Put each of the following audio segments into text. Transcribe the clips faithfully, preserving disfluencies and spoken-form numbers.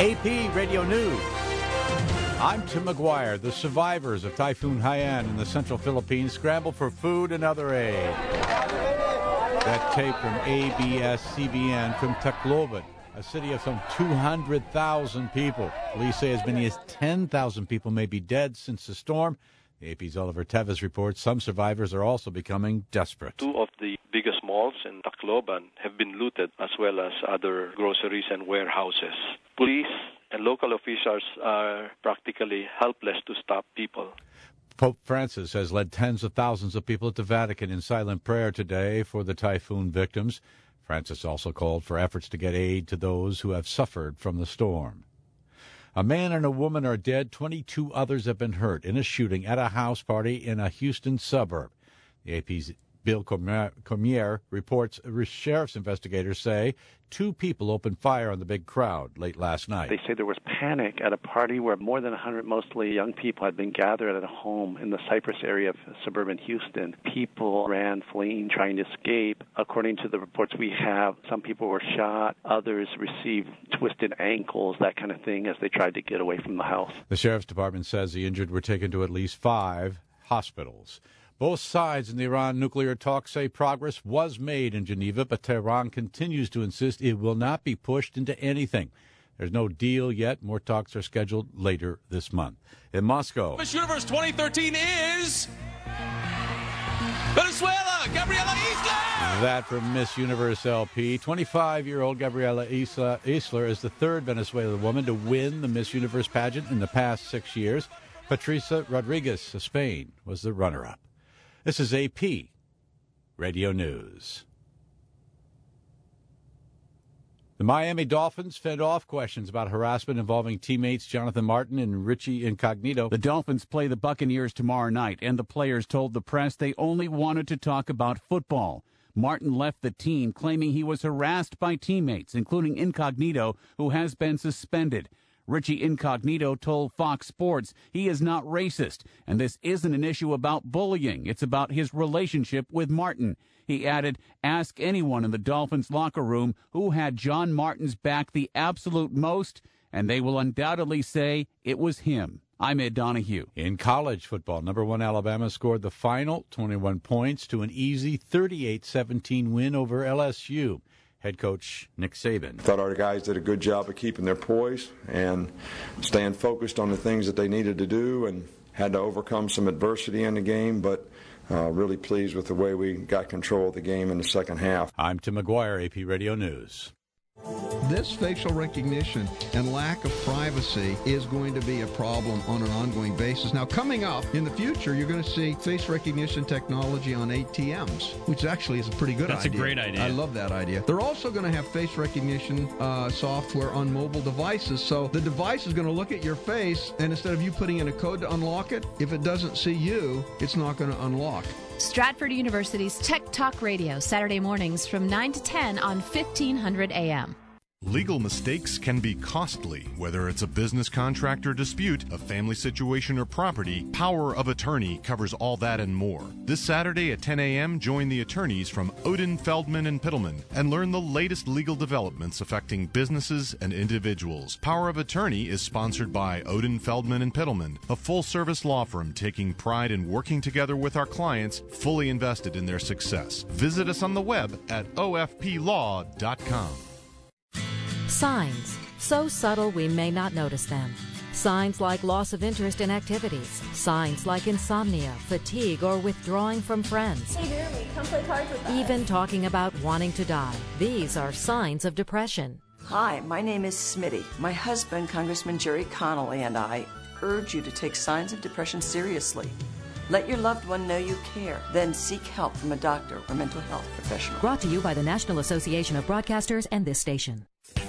A P Radio News. I'm Tim McGuire. The survivors of Typhoon Haiyan in the central Philippines scramble for food and other aid. That tape from A B S C B N from Tacloban, a city of some two hundred thousand people. Police say as many as ten thousand people may be dead since the storm. The A P's Oliver Teves reports some survivors are also becoming desperate. Two of the biggest malls in Tacloban have been looted, as well as other groceries and warehouses. Police and local officials are practically helpless to stop people. Pope Francis has led tens of thousands of people at the Vatican in silent prayer today for the typhoon victims. Francis also called for efforts to get aid to those who have suffered from the storm. A man and a woman are dead. twenty-two others have been hurt in a shooting at a house party in a Houston suburb. The A P's Bill Cormier reports sheriff's investigators say two people opened fire on the big crowd late last night. They say there was panic at a party where more than one hundred mostly young people had been gathered at a home in the Cypress area of suburban Houston. People ran, fleeing, trying to escape. According to the reports we have, some people were shot, others received twisted ankles, that kind of thing, as they tried to get away from the house. The sheriff's department says the injured were taken to at least five hospitals. Both sides in the Iran nuclear talks say progress was made in Geneva, but Tehran continues to insist it will not be pushed into anything. There's no deal yet. More talks are scheduled later this month. In Moscow, Miss Universe twenty thirteen is Venezuela, Gabriela Isla. That from Miss Universe L P. twenty-five-year-old Gabriela Isla, Isla is the third Venezuelan woman to win the Miss Universe pageant in the past six years. Patricia Rodriguez of Spain was the runner-up. This is A P Radio News. The Miami Dolphins fend off questions about harassment involving teammates Jonathan Martin and Richie Incognito. The Dolphins play the Buccaneers tomorrow night, and the players told the press they only wanted to talk about football. Martin left the team claiming he was harassed by teammates, including Incognito, who has been suspended. Richie Incognito told Fox Sports he is not racist, and this isn't an issue about bullying. It's about his relationship with Martin. He added, ask anyone in the Dolphins locker room who had John Martin's back the absolute most, and they will undoubtedly say it was him. I'm Ed Donahue. In college football, number one Alabama scored the final twenty-one points to an easy thirty-eight seventeen win over L S U. Head coach Nick Saban. I thought our guys did a good job of keeping their poise and staying focused on the things that they needed to do, and had to overcome some adversity in the game, but uh, really pleased with the way we got control of the game in the second half. I'm Tim McGuire, A P Radio News. This facial recognition and lack of privacy is going to be a problem on an ongoing basis. Now, coming up in the future, you're going to see face recognition technology on A T Ms, which actually is a pretty good That's idea. That's a great idea. I love that idea. They're also going to have face recognition uh, software on mobile devices. So the device is going to look at your face, and instead of you putting in a code to unlock it, if it doesn't see you, it's not going to unlock. Stratford University's Tech Talk Radio, Saturday mornings from nine to ten on fifteen hundred A M. Legal mistakes can be costly. Whether it's a business contract or dispute, a family situation or property, Power of Attorney covers all that and more. This Saturday at ten a m, join the attorneys from Odin, Feldman, and Pittleman and learn the latest legal developments affecting businesses and individuals. Power of Attorney is sponsored by Odin, Feldman, and Pittleman, a full-service law firm taking pride in working together with our clients, fully invested in their success. Visit us on the web at o f p law dot com. Signs, so subtle we may not notice them. Signs like loss of interest in activities. Signs like insomnia, fatigue, or withdrawing from friends. Hey, Jeremy, come play cards with us. Even talking about wanting to die. These are signs of depression. Hi, my name is Smitty. My husband, Congressman Jerry Connolly, and I urge you to take signs of depression seriously. Let your loved one know you care. Then seek help from a doctor or mental health professional. Brought to you by the National Association of Broadcasters and this station.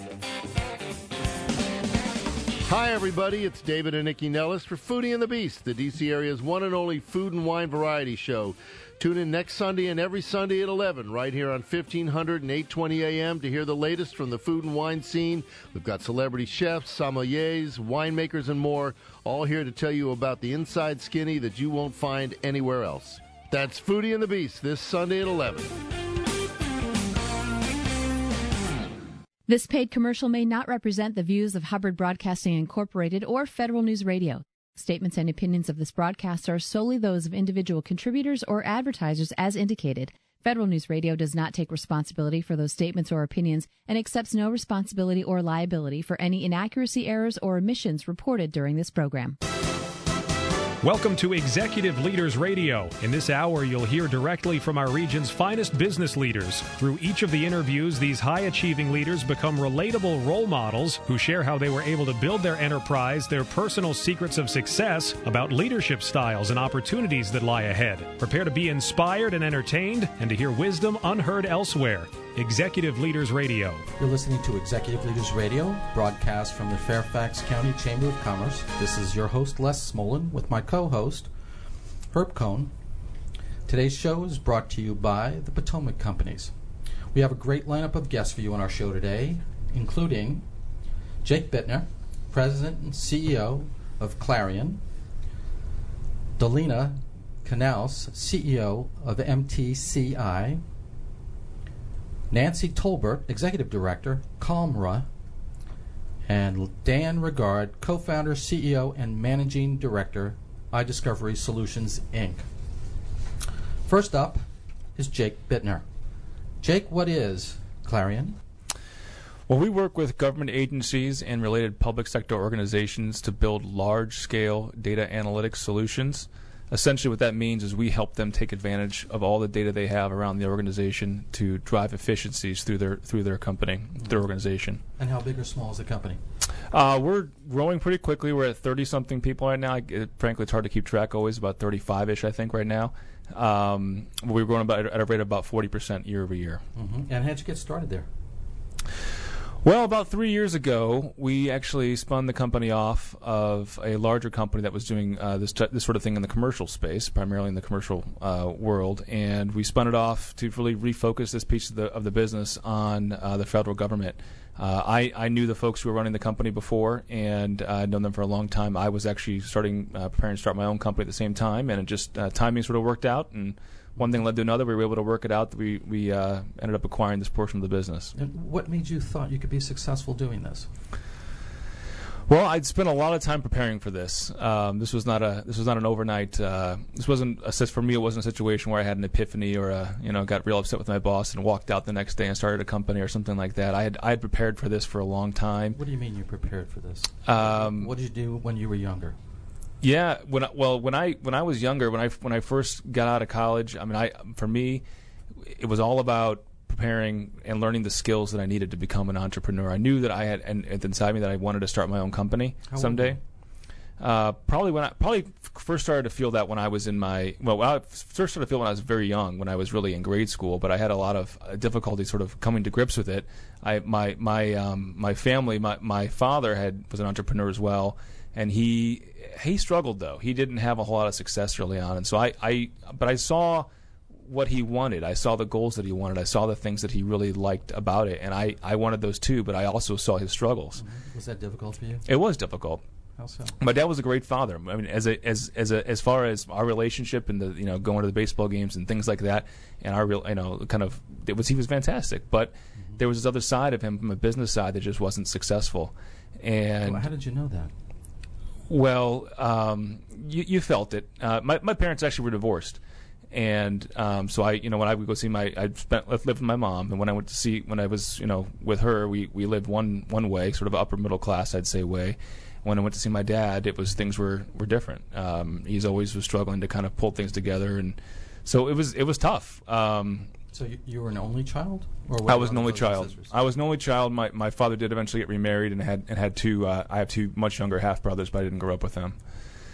Hi, everybody. It's David and Nikki Nellis for Foodie and the Beast, the D C area's one and only food and wine variety show. Tune in next Sunday and every Sunday at eleven right here on fifteen hundred and eight twenty A M to hear the latest from the food and wine scene. We've got celebrity chefs, sommeliers, winemakers, and more, all here to tell you about the inside skinny that you won't find anywhere else. That's Foodie and the Beast this Sunday at eleven. This paid commercial may not represent the views of Hubbard Broadcasting Incorporated or Federal News Radio. Statements and opinions of this broadcast are solely those of individual contributors or advertisers as indicated. Federal News Radio does not take responsibility for those statements or opinions and accepts no responsibility or liability for any inaccuracy, errors, or omissions reported during this program. Welcome to Executive Leaders Radio. In this hour, you'll hear directly from our region's finest business leaders. Through each of the interviews, these high-achieving leaders become relatable role models who share how they were able to build their enterprise, their personal secrets of success, about leadership styles and opportunities that lie ahead. Prepare to be inspired and entertained and to hear wisdom unheard elsewhere. Executive Leaders Radio. You're listening to Executive Leaders Radio, broadcast from the Fairfax County Chamber of Commerce. This is your host, Les Smolin, with my co-host, Herb Cohn. Today's show is brought to you by the Potomac Companies. We have a great lineup of guests for you on our show today, including Jake Bittner, President and C E O of Clarion, Delina Canals, C E O of M T C I, Nancy Tolbert, Executive Director, Calmra, and Dan Regard, Co-founder, C E O, and Managing Director, iDiscovery Solutions, Incorporated. First up is Jake Bittner. Jake, what is Clarion? Well, we work with government agencies and related public sector organizations to build large-scale data analytics solutions. Essentially what that means is we help them take advantage of all the data they have around the organization to drive efficiencies through their through their company, mm-hmm. their organization. And how big or small is the company? Uh, we're growing pretty quickly. We're at thirty-something people right now. It, frankly, it's hard to keep track always, about thirty-five-ish, I think, right now. Um, we're growing about, at a rate of about forty percent year over year. Mm-hmm. And how'd you get started there? Well, about three years ago, we actually spun the company off of a larger company that was doing uh, this t- this sort of thing in the commercial space, primarily in the commercial uh, world, and we spun it off to really refocus this piece of the of the business on uh, the federal government. Uh, I, I knew the folks who were running the company before, and uh, I'd known them for a long time. I was actually starting, uh, preparing to start my own company at the same time, and it just uh, timing sort of worked out, and one thing led to another. We were able to work it out. We we uh, ended up acquiring this portion of the business. And what made you thought you could be successful doing this? Well, I'd spent a lot of time preparing for this. Um, this was not a this was not an overnight. Uh, this wasn't a for me. It wasn't a situation where I had an epiphany or a, you know got real upset with my boss and walked out the next day and started a company or something like that. I had I had prepared for this for a long time. What do you mean you prepared for this? Um, what did you do when you were younger? Yeah, when I, well, when I when I was younger, when I when I first got out of college, I mean, I for me, it was all about preparing and learning the skills that I needed to become an entrepreneur. I knew that I had, and, and inside me, that I wanted to start my own company How someday. Uh, probably when I probably first started to feel that when I was in my well, I first started to feel when I was very young, when I was really in grade school. But I had a lot of uh, difficulty sort of coming to grips with it. I my my um, my family, my my father had was an entrepreneur as well. And he he struggled, though. He didn't have a whole lot of success early on. And so I, I but I saw what he wanted. I saw the goals that he wanted. I saw the things that he really liked about it. And I, I wanted those too, but I also saw his struggles. Mm-hmm. Was that difficult for you? It was difficult. How so? My dad was a great father. I mean, as a, as as a, as far as our relationship and the you know going to the baseball games and things like that, and our real you know kind of it was he was fantastic. But mm-hmm. there was this other side of him from a business side that just wasn't successful. And well, how did you know that? Well, um, you, you felt it. Uh, my my parents actually were divorced, and um, so I, you know, when I would go see my, I spent lived with my mom, and when I went to see, when I was, you know, with her, we, we lived one one way, sort of upper middle class, I'd say, way. When I went to see my dad, it was things were were different. Um, he's always was struggling to kind of pull things together, and so it was it was tough. Um, So you, you were an only child? Or I was an only child. I was an only child. My my father did eventually get remarried and had and had two. Uh, I have two much younger half brothers, but I didn't grow up with them.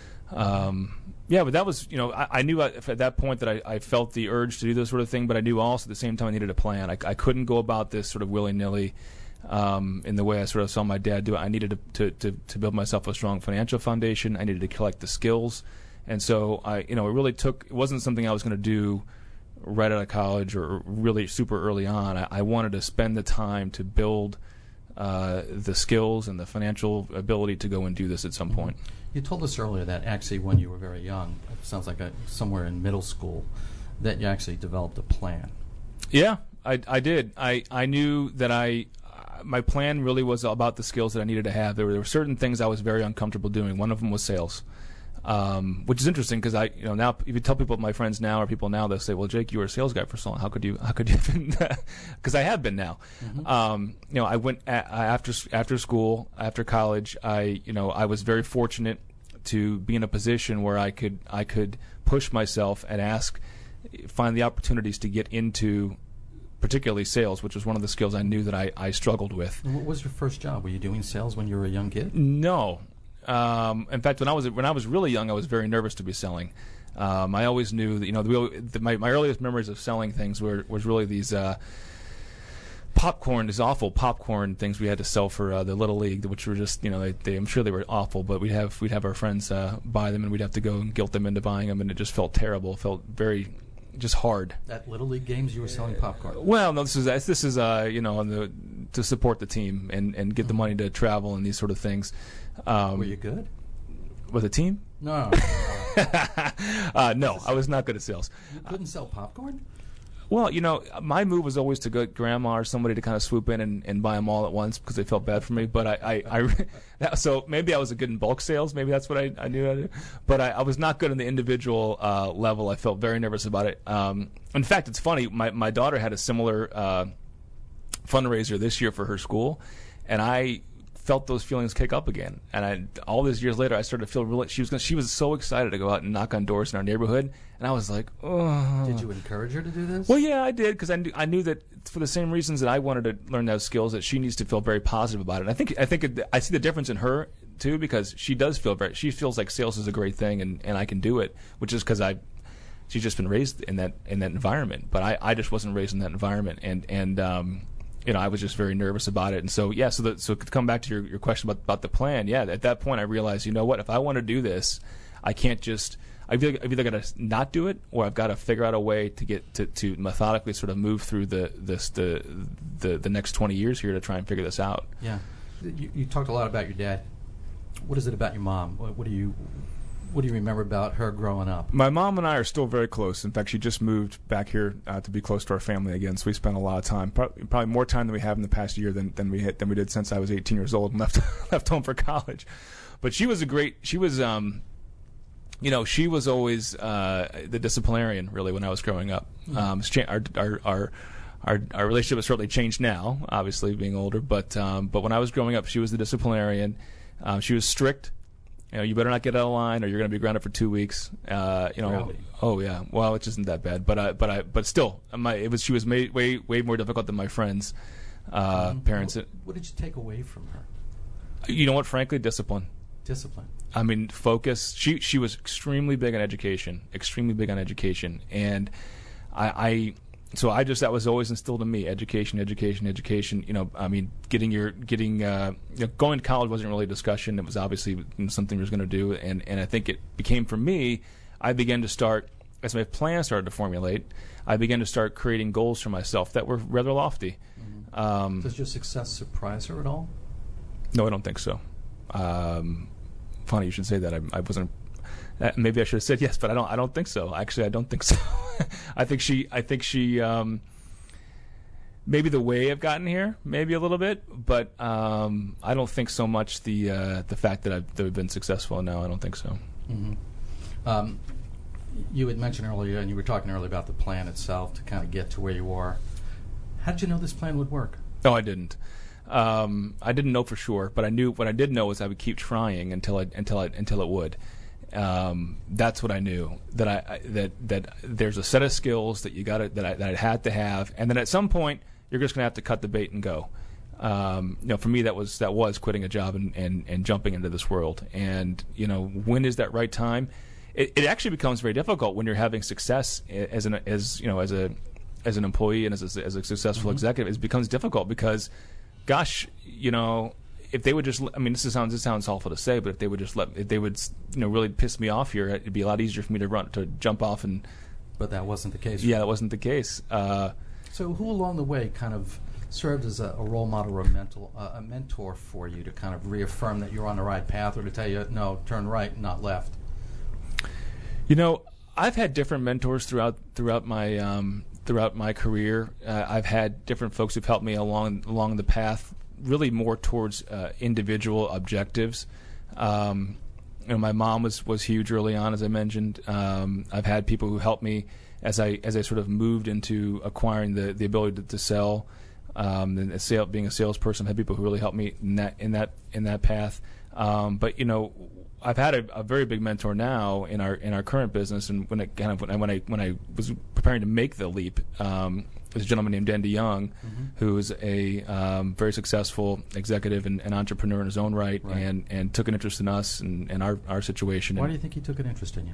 Um, yeah, but that was you know I, I knew at that point that I, I felt the urge to do this sort of thing, but I knew also at the same time I needed a plan. I, I couldn't go about this sort of willy nilly um, in the way I sort of saw my dad do it. I needed to, to to to build myself a strong financial foundation. I needed to collect the skills, and so I you know it really took. It wasn't something I was going to do right out of college or really super early on. I, I wanted to spend the time to build uh, the skills and the financial ability to go and do this at some point. You told us earlier that actually when you were very young, it sounds like a, somewhere in middle school, that you actually developed a plan. Yeah, I, I did. I, I knew that I my plan really was about the skills that I needed to have. There were, there were certain things I was very uncomfortable doing. One of them was sales, um, which is interesting because I, you know, now if you tell people, my friends now or people now, they'll say, "Well, Jake, you were a sales guy for so long. How could you? How could you?" Because I have been now. Mm-hmm. Um, you know, I went a- after after school, after college. I, you know, I was very fortunate to be in a position where I could I could push myself and ask, find the opportunities to get into, particularly sales, which was one of the skills I knew that I, I struggled with. What was your first job? Were you doing sales when you were a young kid? No. Um, in fact, when I was when I was really young, I was very nervous to be selling. Um, I always knew that, you know, the, the, my, my earliest memories of selling things were was really these uh, popcorn, these awful popcorn things we had to sell for uh, the Little League, which were just, you know, they, they, I'm sure they were awful, but we'd have we'd have our friends uh, buy them, and we'd have to go and guilt them into buying them, and it just felt terrible. It felt very just hard. At Little League games, you were selling popcorn. Well, no, this is this is uh, you know, the, to support the team and, and get the money to travel and these sort of things. Um, were you good with a team? No, uh, no, I was not good at sales. You couldn't sell popcorn? Well, you know, my move was always to get grandma or somebody to kind of swoop in and, and buy them all at once because they felt bad for me. But I, I, I that, so maybe I was good in bulk sales. Maybe that's what I, I knew how to do. But I, I was not good on the individual uh, level. I felt very nervous about it. Um, in fact, it's funny. My my daughter had a similar uh, fundraiser this year for her school, and I felt those feelings kick up again. And I, all these years later, I started to feel really. She was gonna, she was so excited to go out and knock on doors in our neighborhood, and I was like, oh. Did you encourage her to do this? Well, yeah, I did, because I knew, I knew that for the same reasons that I wanted to learn those skills, that she needs to feel very positive about it. And I think I think it, I see the difference in her too, because she does feel very. She feels like sales is a great thing, and, and I can do it, which is because I. She's just been raised in that in that environment, but I, I just wasn't raised in that environment, and and. Um, You know, I was just very nervous about it, and so yeah. So, the, so to come back to your, your question about about the plan, yeah. At that point, I realized, you know what? If I want to do this, I can't just. I've either, I've either got to not do it, or I've got to figure out a way to get to, to methodically sort of move through the this the, the the next twenty years here to try and figure this out. Yeah, you, you talked a lot about your dad. What is it about your mom? What, what do you What do you remember about her growing up? My mom and I are still very close. In fact, she just moved back here uh, to be close to our family again. So we spent a lot of time, probably, probably more time than we have in the past year than, than we had, than we did since I was eighteen years old and left left home for college. But she was a great. She was, um, you know, she was always uh, the disciplinarian really when I was growing up. Mm-hmm. Um, our, our our our our relationship has certainly changed now, obviously being older. But um, but when I was growing up, she was the disciplinarian. Um, she was strict. You know, you better not get out of line, or you're going to be grounded for two weeks. Uh, you know, really? Oh yeah. Well, it isn't that bad, but I, but I, but still, my it was she was made, way way more difficult than my friends' uh, um, parents. What, what did you take away from her? You know what? Frankly, discipline. Discipline. I mean, focus. She she was extremely big on education, extremely big on education, and I. I So I just that was always instilled in me: education, education, education. You know, I mean, getting your getting uh, you know, going to college wasn't really a discussion. It was obviously something we was going to do, and and I think it became for me. I began to start as my plan started to formulate. I began to start creating goals for myself that were rather lofty. Mm-hmm. Um, Does your success surprise her at all? No, I don't think so. Um, funny you should say that. I, I wasn't. Uh, maybe I should have said yes, but I don't. I don't think so. Actually, I don't think so. I think she. I think she. Um, maybe the way I've gotten here, maybe a little bit, but um, I don't think so much the uh, the fact that I've, that we've been successful. No, I don't think so. Mm-hmm. Um, you had mentioned earlier, and you were talking earlier about the plan itself to kind of get to where you are. How did you know this plan would work? No, I didn't. Um, I didn't know for sure, but I knew what I did know was I would keep trying until I until I until it would. Um, that's what I knew, that I, I that that there's a set of skills that you got that I that I had to have, and then at some point you're just going to have to cut the bait and go. Um, you know, for me that was that was quitting a job and, and, and jumping into this world. And you know, when is that right time? It, it actually becomes very difficult when you're having success as an as you know as a as an employee and as a, as a successful mm-hmm. executive. It becomes difficult because, gosh, you know. If they would just, I mean, this is, sounds this sounds awful to say, but if they would just let, if they would, you know, really piss me off here, it'd be a lot easier for me to run, to jump off and. But that wasn't the case. Yeah, that wasn't the case. Uh, so, who along the way kind of served as a, a role model or a mentor, uh, a mentor for you to kind of reaffirm that you're on the right path, or to tell you, no, turn right, not left? You know, I've had different mentors throughout throughout my um, throughout my career. Uh, I've had different folks who've helped me along along the path really more towards uh, individual objectives. Um, you know, my mom was, was huge early on, as I mentioned. Um, I've had people who helped me as I as I sort of moved into acquiring the, the ability to, to sell. Um, and a sale, being a salesperson, I've had people who really helped me in that in that in that path. Um, but you know, I've had a, a very big mentor now in our in our current business, and when I kind of when I when I, when I was preparing to make the leap, um, there's a gentleman named Dan DeYoung, mm-hmm. who is a um, very successful executive and, and entrepreneur in his own right, right, and and took an interest in us and, and our our situation. Why and do you think he took an interest in you?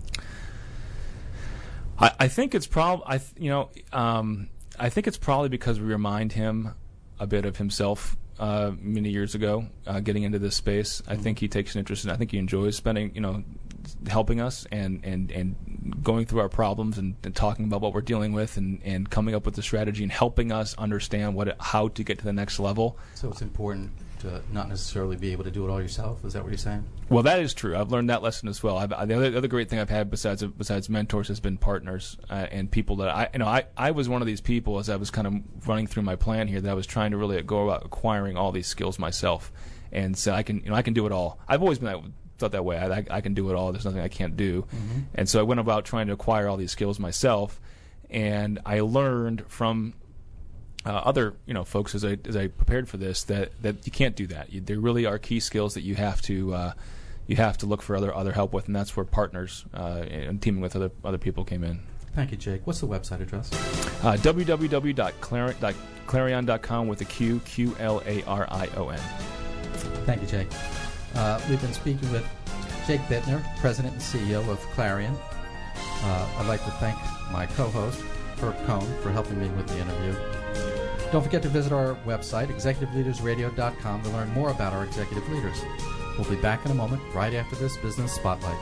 I, I think it's probably I th- you know um, I think it's probably because we remind him a bit of himself. Uh, many years ago, uh, getting into this space, I mm-hmm. think he takes an interest in. I think he enjoys spending, you know, helping us and, and, and going through our problems and, and talking about what we're dealing with and, and coming up with the strategy and helping us understand what it, how to get to the next level. So it's important to not necessarily be able to do it all yourself. Is that what you're saying? Well, that is true. I've learned that lesson as well. I've, the other, the other great thing I've had besides besides mentors has been partners uh, and people that I, you know, I, I was one of these people as I was kind of running through my plan here that I was trying to really go about acquiring all these skills myself, and so I can, you know, I can do it all. I've always been that, thought that way. I, I, I can do it all. There's nothing I can't do, mm-hmm. and so I went about trying to acquire all these skills myself, and I learned from. Uh, other, you know, folks as I as I prepared for this that, that you can't do that. You, there really are key skills that you have to uh, you have to look for other other help with, and that's where partners uh, and teaming with other other people came in. Thank you, Jake. What's the website address? Uh, w w w dot clarion dot com with a Q, Q L A R I O N. Thank you, Jake. Uh, we've been speaking with Jake Bittner, President and C E O of Clarion. Uh, I'd like to thank my co-host, Herb Cohn, for helping me with the interview. Don't forget to visit our website, executive leaders radio dot com, to learn more about our executive leaders. We'll be back in a moment, right after this Business Spotlight.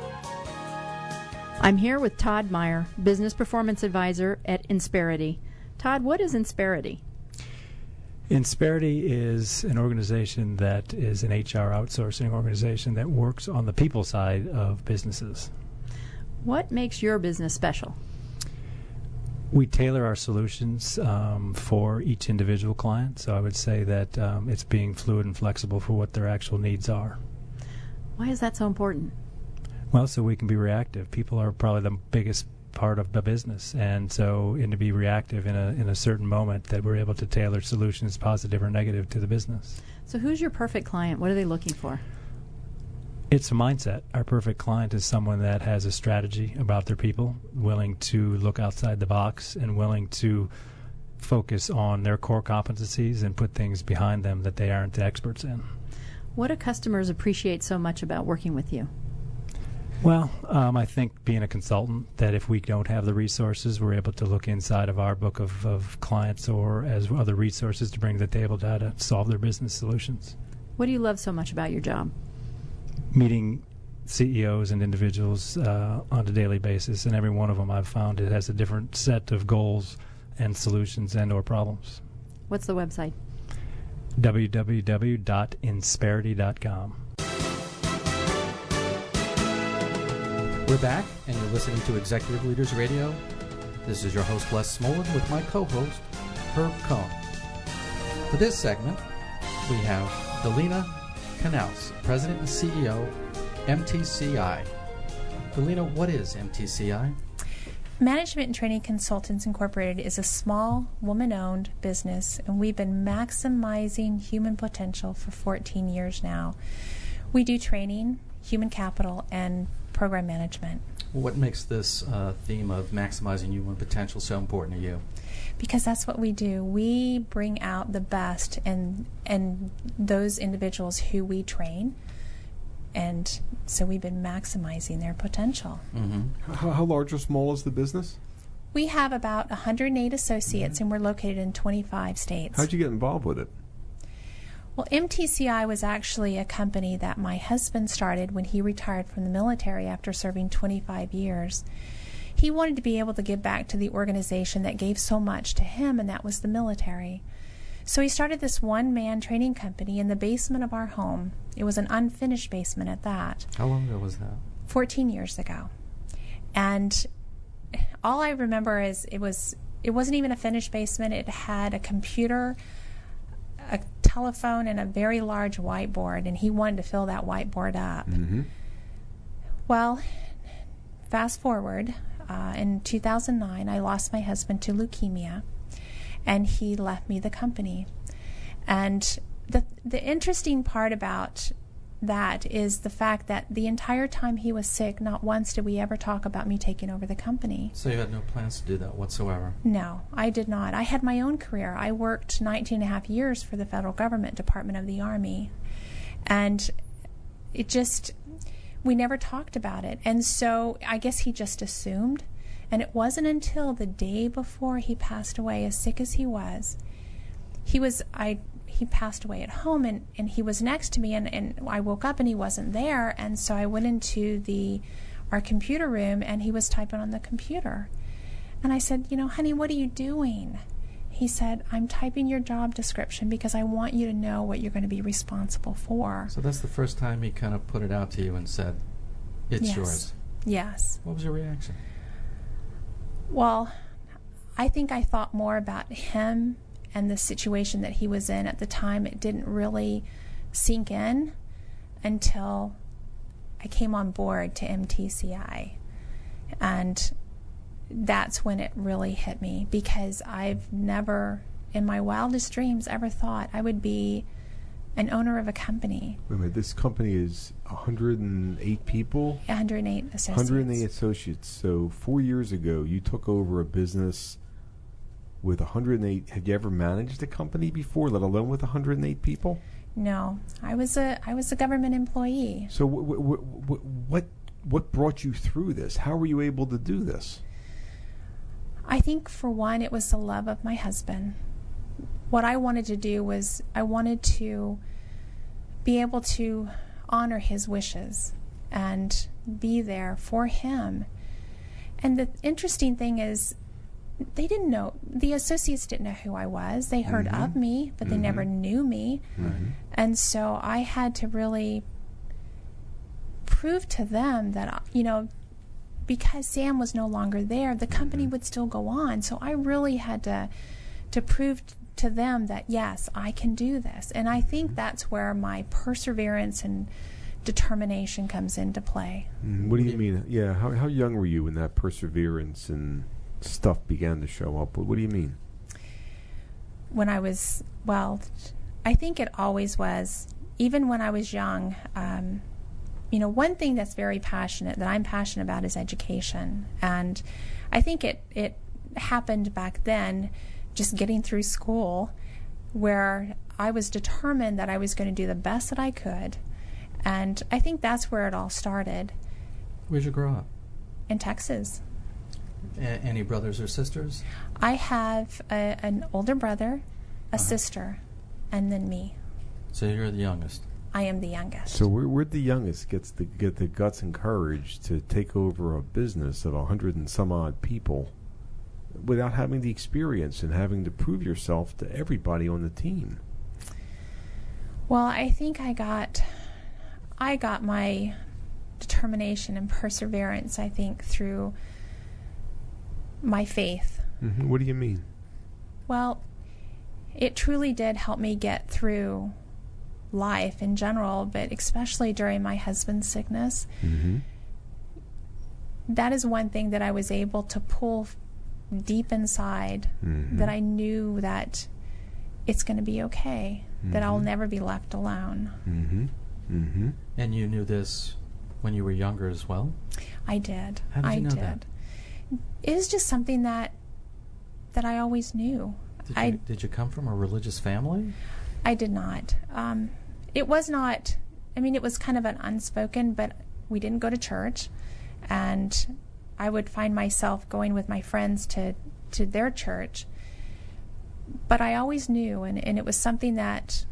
I'm here with Todd Meyer, Business Performance Advisor at Insperity. Todd, what is Insperity? Insperity is an organization that is an H R outsourcing organization that works on the people side of businesses. What makes your business special? We tailor our solutions um, for each individual client, so I would say that um, it's being fluid and flexible for what their actual needs are. Why is that so important? Well, so we can be reactive. People are probably the biggest part of the business, and so and to be reactive in a in a certain moment, that we're able to tailor solutions, positive or negative, to the business. So who's your perfect client? What are they looking for? It's a mindset. Our perfect client is someone that has a strategy about their people, willing to look outside the box and willing to focus on their core competencies and put things behind them that they aren't the experts in. What do customers appreciate so much about working with you? Well, um, I think being a consultant, that if we don't have the resources, we're able to look inside of our book of, of clients or as other resources to bring to the table to how to solve their business solutions. What do you love so much about your job? Meeting C E Os and individuals uh, on a daily basis, and every one of them I've found it has a different set of goals and solutions and or problems. What's the website? w w w dot insperity dot com. We're back, and you're listening to Executive Leaders Radio. This is your host, Les Smolin, with my co-host, Herb Cohn. For this segment, we have Delina Knaus, President and C E O, M T C I. Delina, what is M T C I? Management and Training Consultants Incorporated is a small, woman-owned business, and we've been maximizing human potential for fourteen years now. We do training, human capital, and program management. What makes this uh, theme of maximizing human potential so important to you? Because that's what we do. We bring out the best in, in those individuals who we train, and so we've been maximizing their potential. Mm-hmm. How, how large or small is the business? We have about one hundred eight associates, mm-hmm. and we're located in twenty-five states. How'd you get involved with it? Well, M T C I was actually a company that my husband started when he retired from the military after serving twenty-five years. He wanted to be able to give back to the organization that gave so much to him, and that was the military. So he started this one-man training company in the basement of our home. It was an unfinished basement at that. How long ago was that? fourteen years ago. And all I remember is it was it wasn't even a finished basement. It had a computer, a telephone and a very large whiteboard, and he wanted to fill that whiteboard up. Mm-hmm. Well, fast forward, uh, in two thousand nine, I lost my husband to leukemia, and he left me the company. And the the interesting part about that is the fact that the entire time he was sick, not once did we ever talk about me taking over the company. So you had no plans to do that whatsoever? No, I did not. I had my own career. I worked nineteen and a half years for the federal government, Department of the Army. And it just, we never talked about it. And so I guess he just assumed. And it wasn't until the day before he passed away, as sick as he was, he was, I, he passed away at home, and, and he was next to me, and, and I woke up and he wasn't there, and so I went into the our computer room, and he was typing on the computer. And I said, you know, honey, what are you doing? He said, I'm typing your job description because I want you to know what you're going to be responsible for. So that's the first time he kind of put it out to you and said, it's yes. yours. Yes. What was your reaction? Well, I think I thought more about him and the situation that he was in at the time. It didn't really sink in until I came on board to M T C I. And that's when it really hit me, because I've never, in my wildest dreams, ever thought I would be an owner of a company. Wait a minute, this company is one hundred eight people? one hundred eight associates. one hundred eight associates. So four years ago, you took over a business with one hundred eight. Had you ever managed a company before, let alone with one hundred eight people? No, I was a I was a government employee. So w- w- w- what what brought you through this? How were you able to do this? I think, for one, it was the love of my husband. What I wanted to do was I wanted to be able to honor his wishes and be there for him. And the interesting thing is, they didn't know, the associates didn't know who I was. They heard mm-hmm. of me, but mm-hmm. they never knew me. Mm-hmm. And so I had to really prove to them that, you know, because Sam was no longer there, the company mm-hmm. would still go on. So I really had to to prove t- to them that, yes, I can do this. And I think that's where my perseverance and determination comes into play. Mm, what do you mean? Yeah, how how young were you when that perseverance and stuff began to show up? What, what do you mean? When I was, well, I think it always was. Even when I was young, um, you know, one thing that's very passionate, that I'm passionate about, is education. And I think it, it happened back then, just getting through school, where I was determined that I was going to do the best that I could. And I think that's where it all started. Where'd you grow up? In Texas. A- any brothers or sisters? I have a, an older brother, a uh-huh. sister, and then me. So you're the youngest? I am the youngest. So where, where'd the youngest gets the, get the guts and courage to take over a business of a hundred and some odd people without having the experience and having to prove yourself to everybody on the team? Well, I think I got I got my determination and perseverance, I think, through my faith. Mm-hmm. What do you mean? Well, it truly did help me get through life in general, but especially during my husband's sickness. Mm-hmm. That is one thing that I was able to pull deep inside, mm-hmm. that I knew that it's going to be okay, mm-hmm. that I'll never be left alone. Mm-hmm. Mm-hmm. And you knew this when you were younger as well? I did. How did you I know did. that? It was just something that that I always knew. Did I you, did you come from a religious family? I did not. Um, it was not, I mean, it was kind of an unspoken, but we didn't go to church. And I would find myself going with my friends to, to their church. But I always knew, and, and it was something that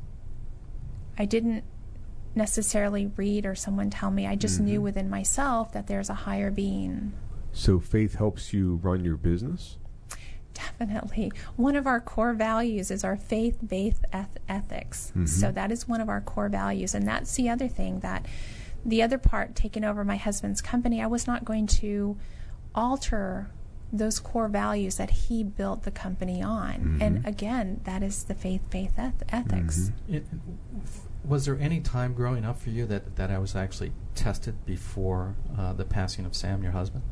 I didn't necessarily read or someone tell me. I just mm-hmm. knew within myself that there's a higher being. So faith helps you run your business? Definitely. One of our core values is our faith-based eth- ethics. Mm-hmm. So that is one of our core values. And that's the other thing, that the other part, taking over my husband's company, I was not going to alter those core values that he built the company on. Mm-hmm. And again, that is the faith-based eth- ethics. Mm-hmm. It, was there any time growing up for you that, that I was actually tested before uh, the passing of Sam, your husband?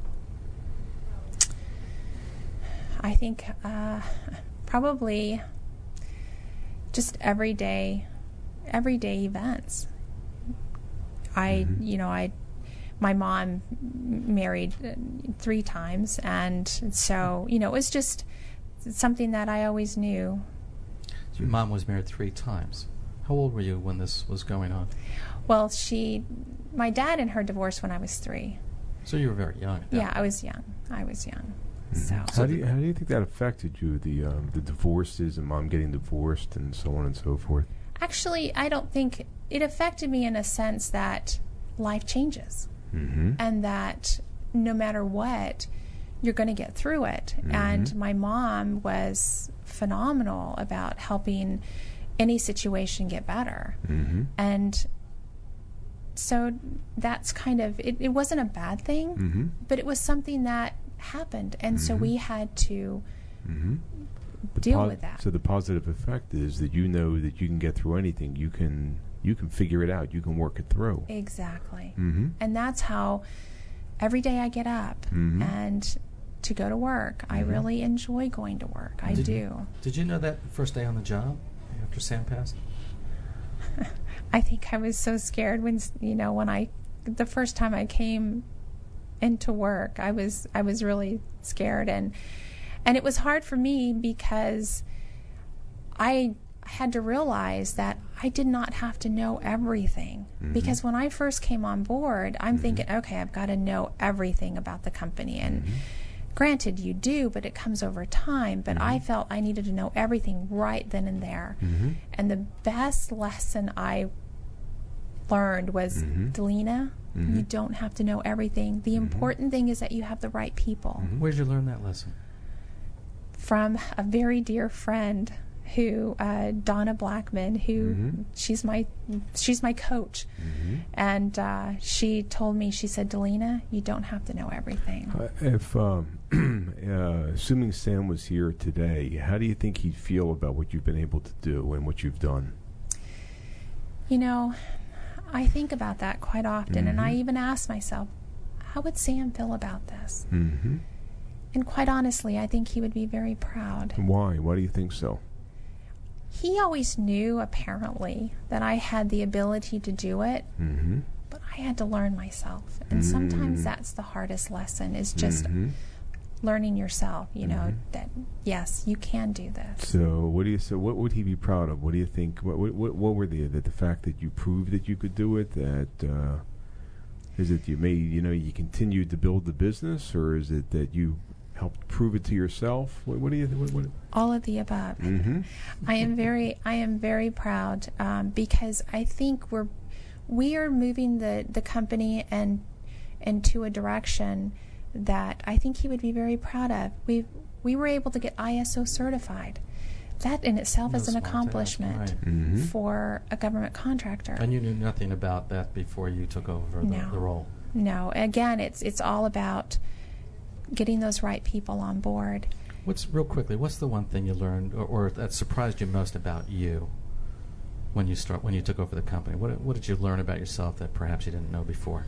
I think uh, probably just everyday, everyday events. I, mm-hmm. you know, I, my mom married three times, and so, you know, it was just something that I always knew. So your mom was married three times. How old were you when this was going on? Well, she, my dad and her divorced when I was three. So you were very young. Yeah, I was young. I was young. So. How do you, how do you think that affected you, the um, the divorces and mom getting divorced and so on and so forth? Actually, I don't think it affected me in a sense that life changes, mm-hmm. and that no matter what, you're going to get through it. Mm-hmm. And my mom was phenomenal about helping any situation get better. Mm-hmm. And so that's kind of, it, it wasn't a bad thing, mm-hmm. but it was something that happened. And mm-hmm. so we had to mm-hmm. deal po- with that. So the positive effect is that you know that you can get through anything. You can you can figure it out. You can work it through. Exactly. Mm-hmm. And that's how every day I get up mm-hmm. and to go to work. Mm-hmm. I really enjoy going to work. I did do. You, did you know that first day on the job after Sam passed? I think I was so scared when, you know, when I, the first time I came into work, I was, I was really scared. And, and it was hard for me because I had to realize that I did not have to know everything. Mm-hmm. Because when I first came on board, I'm mm-hmm. thinking, okay, I've got to know everything about the company. And mm-hmm. granted, you do, but it comes over time. But mm-hmm. I felt I needed to know everything right then and there. Mm-hmm. And the best lesson I learned was, mm-hmm. Delina, mm-hmm. you don't have to know everything. The mm-hmm. important thing is that you have the right people. Mm-hmm. Where did you learn that lesson? From a very dear friend who, uh, Donna Blackman, who mm-hmm. she's my she's my coach. Mm-hmm. And uh, she told me, she said, Delina, you don't have to know everything. Uh, if um, uh, assuming Sam was here today, how do you think he'd feel about what you've been able to do and what you've done? You know, I think about that quite often, mm-hmm. and I even ask myself, how would Sam feel about this? Mm-hmm. And quite honestly, I think he would be very proud. Why? Why do you think so? He always knew, apparently, that I had the ability to do it, mm-hmm. but I had to learn myself. And mm-hmm. sometimes that's the hardest lesson, is just mm-hmm. learning yourself, you know, mm-hmm. that, yes, you can do this. So what do you so what would he be proud of? What do you think? What what, what were the, the the fact that you proved that you could do it? That uh, is it you made, you know, you continued to build the business, or is it that you helped prove it to yourself? What, what do you what, what? All of the above. Mm-hmm. I am very, I am very proud um, because I think we're, we are moving the, the company and into a direction that I think he would be very proud of. We we were able to get I S O certified. That in itself No is an small accomplishment task, right. mm-hmm. for a government contractor. And you knew nothing about that before you took over the, no. the role. No. Again, it's it's all about getting those right people on board. What's real quickly? What's the one thing you learned, or, or that surprised you most about you when you start when you took over the company? What what did you learn about yourself that perhaps you didn't know before?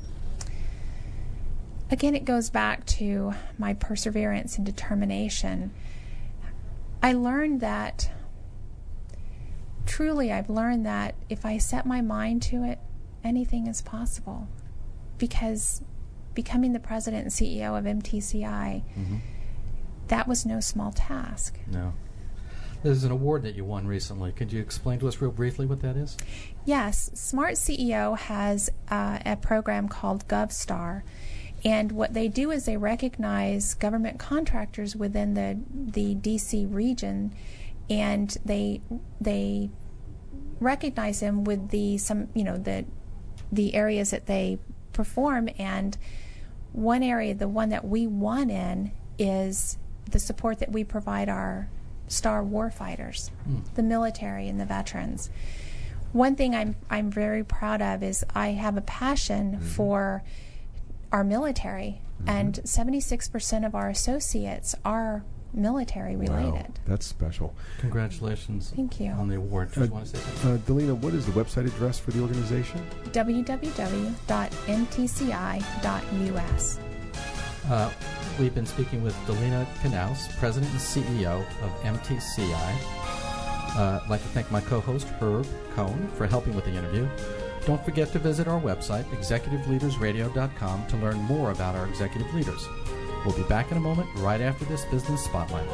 Again, it goes back to my perseverance and determination. I learned that, truly, I've learned that if I set my mind to it, anything is possible. Because becoming the president and C E O of M T C I, mm-hmm. that was no small task. No. There's an award that you won recently. Could you explain to us real briefly what that is? Yes. Smart C E O has uh, a program called GovStar. And what they do is they recognize government contractors within the the D C region, and they they recognize them with the some you know the the areas that they perform. And one area, the one that we won in, is the support that we provide our star warfighters, mm. the military and the veterans. One thing I'm I'm very proud of is I have a passion mm-hmm. for are military, mm-hmm. and seventy-six percent of our associates are military related. Wow, that's special. Congratulations. Thank you. On the award. Uh, want to say something? Uh, Delina, what is the website address for the organization? w w w dot m t c i dot u s. Uh, we've been speaking with Delina Knaus, President and C E O of M T C I. Uh, I'd like to thank my co-host, Herb Cohn, for helping with the interview. Don't forget to visit our website, executive leaders radio dot com, to learn more about our executive leaders. We'll be back in a moment, right after this Business Spotlight.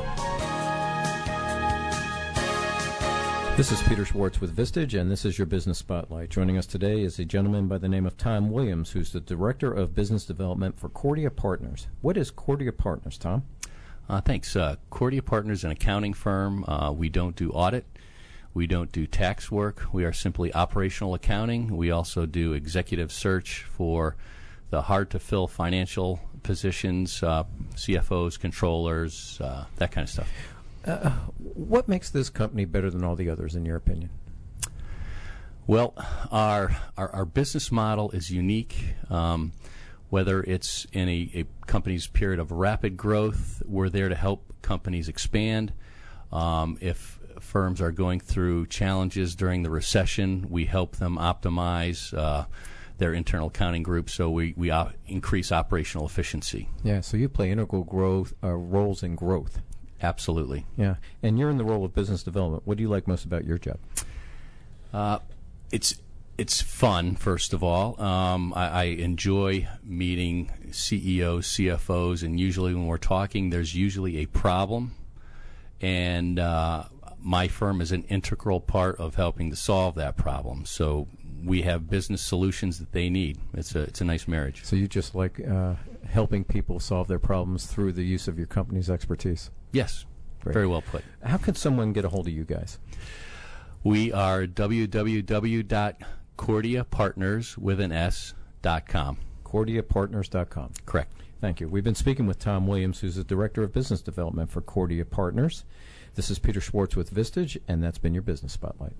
This is Peter Schwartz with Vistage, and this is your Business Spotlight. Joining us today is a gentleman by the name of Tom Williams, who's the Director of Business Development for Cordia Partners. What is Cordia Partners, Tom? Uh, thanks. Uh, Cordia Partners is an accounting firm. Uh, we don't do audit. We don't do tax work. We are simply operational accounting. We also do executive search for the hard-to-fill financial positions, uh, C F Os, controllers, uh, that kind of stuff. Uh, what makes this company better than all the others, in your opinion? Well, our our, our business model is unique. Um, whether it's in a, a company's period of rapid growth, we're there to help companies expand. Um, if firms are going through challenges during the recession, we help them optimize uh, their internal accounting group, so we, we uh, increase operational efficiency. Yeah, so you play integral growth uh, roles in growth. Absolutely. Yeah, and you're in the role of business development. What do you like most about your job? Uh, it's it's fun, first of all. Um, I, I enjoy meeting C E Os, C F Os, and usually when we're talking, there's usually a problem, and uh, my firm is an integral part of helping to solve that problem. So we have business solutions that they need. It's a it's a nice marriage. So you just like uh, helping people solve their problems through the use of your company's expertise? Yes. Great. Very well put. How can someone get a hold of you guys? We are w w w dot cordia partners with an S dot com. cordia partners dot com. Correct. Thank you. We've been speaking with Tom Williams, who's the Director of Business Development for Cordia Partners. This is Peter Schwartz with Vistage, and that's been your Business Spotlight.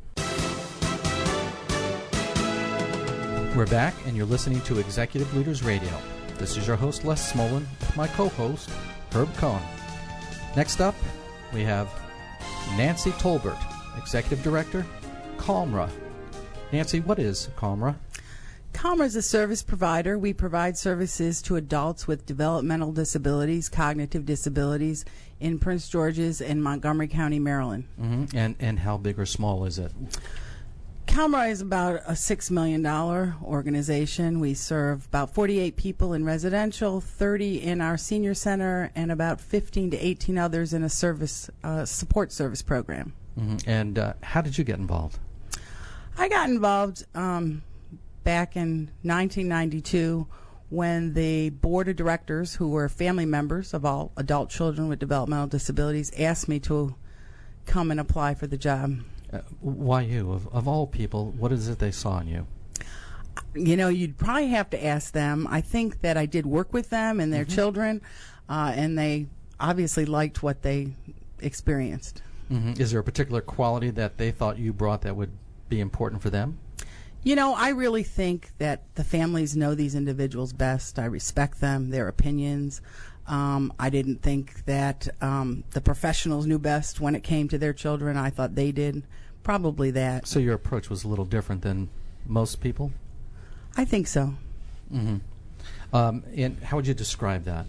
We're back, and you're listening to Executive Leaders Radio. This is your host, Les Smolin, with my co-host, Herb Cohn. Next up, we have Nancy Tolbert, Executive Director, Calmra. Nancy, what is Calmra? Calmra is a service provider. We provide services to adults with developmental disabilities, cognitive disabilities in Prince George's and Montgomery County, Maryland. Mm-hmm. And and how big or small is it? Calmra is about a six million dollars organization. We serve about forty-eight people in residential, thirty in our senior center, and about fifteen to eighteen others in a service uh, support service program. Mm-hmm. And uh, how did you get involved? I got involved um, back in nineteen ninety-two when the board of directors, who were family members of all adult children with developmental disabilities, asked me to come and apply for the job. Uh, why you? Of, of all people, what is it they saw in you? You know, you'd probably have to ask them. I think that I did work with them and their mm-hmm. children, uh, and they obviously liked what they experienced. Mm-hmm. Is there a particular quality that they thought you brought that would be important for them? You know, I really think that the families know these individuals best. I respect them, their opinions. Um, I didn't think that um, the professionals knew best when it came to their children. I thought they did. Probably that. So your approach was a little different than most people? I think so. Mm-hmm. Um, and how would you describe that?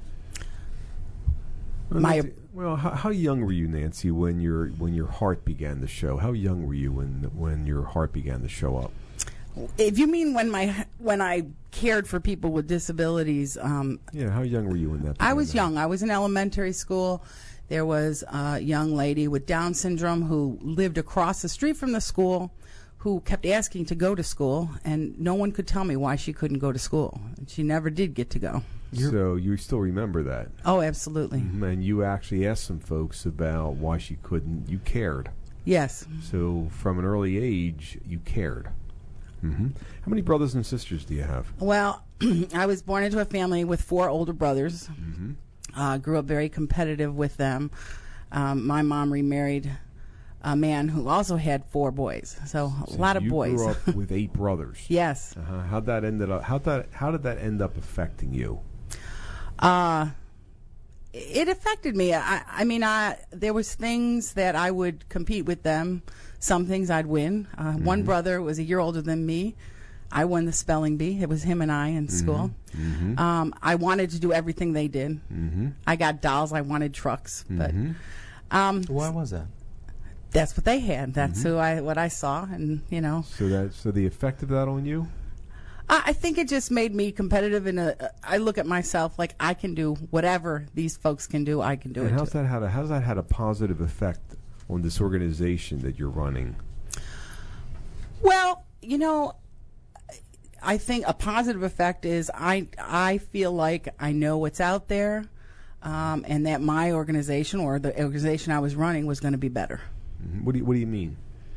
Well, My well, how, how young were you, Nancy, when your when your heart began to show? How young were you when when your heart began to show up? If you mean when my when I cared for people with disabilities, um, yeah, how young were you when that? I was that? young. I was in elementary school. There was a young lady with Down syndrome who lived across the street from the school, who kept asking to go to school, and no one could tell me why she couldn't go to school. And she never did get to go. So you still remember that? Oh, absolutely. Mm-hmm. And you actually asked some folks about why she couldn't. You cared. Yes. So from an early age, you cared. Mm-hmm. How many brothers and sisters do you have? Well, I was born into a family with four older brothers. Mm-hmm. Uh, grew up very competitive with them. Um, my mom remarried a man who also had four boys. So a So lot of you boys. grew up with eight brothers. Yes. Uh-huh. How'd that ended up? How that? How did that end up affecting you? Uh, it affected me. I, I mean, I there was things that I would compete with them. Some things I'd win. Uh, Mm-hmm. One brother was a year older than me. I won the spelling bee. It was him and I in school. Mm-hmm. Um, I wanted to do everything they did. Mm-hmm. I got dolls. I wanted trucks. But Mhm. um, Why was that? that's what they had. That's Mm-hmm. who I what I saw, and you know. So that so the effect of that on you? I I think it just made me competitive. In a, I look at myself like I can do whatever these folks can do. I can do and it. how's too. that had a how's that had a positive effect on this organization that you're running? Well, you know, I think a positive effect is I I feel like I know what's out there, um, and that my organization or the organization I was running was going to be better. Mhm. What do you, what do you mean?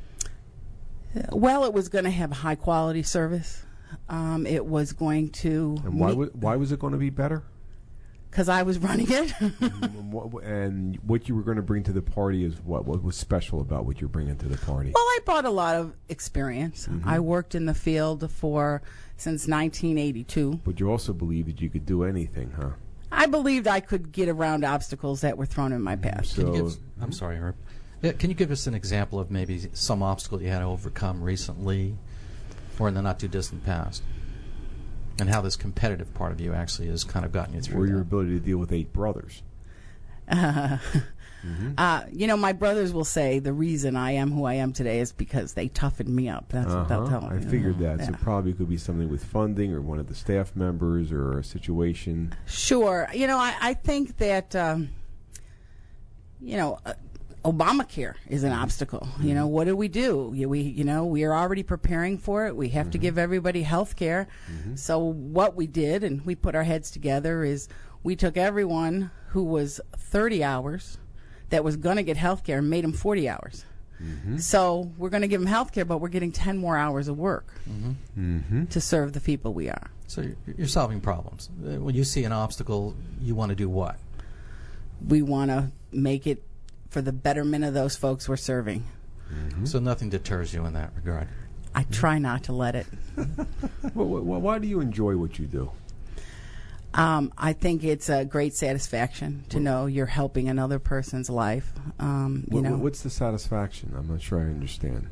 Well, it was going to have high quality service. Um, it was going to And why wa- why was it going to be better? because I was running it. and, what, and what you were going to bring to the party is what? What was special about what you're bringing to the party? Well, I brought a lot of experience. Mhm. I worked in the field for since nineteen eighty-two. But you also believe that you could do anything, huh? I believed I could get around obstacles that were thrown in my path. Can you give, I'm sorry, Herb. Yeah, can you give us an example of maybe some obstacle you had to overcome recently or in the not too distant past? And how this competitive part of you actually has kind of gotten you through Or that. your ability to deal with eight brothers. Uh, Mm-hmm. uh, you know, my brothers will say the reason I am who I am today is because they toughened me up. That's what they'll Uh-huh. tell I me. figured that. Yeah. So probably could be something with funding or one of the staff members or a situation. Sure. You know, I, I think that, um, you know, uh, Obamacare is an obstacle. You know, what do we do? You, we, you know, we are already preparing for it. We have to give everybody health care. So what we did, and we put our heads together, is we took everyone who was thirty hours that was going to get health care and made them forty hours. So we're going to give them health care, but we're getting ten more hours of work Mm-hmm. to serve the people we are. So you're, you're solving problems. Uh, When you see an obstacle, you want to do what? We want to make it for the betterment of those folks we're serving. So nothing deters you in that regard. I try not to let it. Well, wh- why do you enjoy what you do? Um, I think it's a great satisfaction to know you're helping another person's life. Um, you Wh- wh- know, What's the satisfaction? I'm not sure I understand.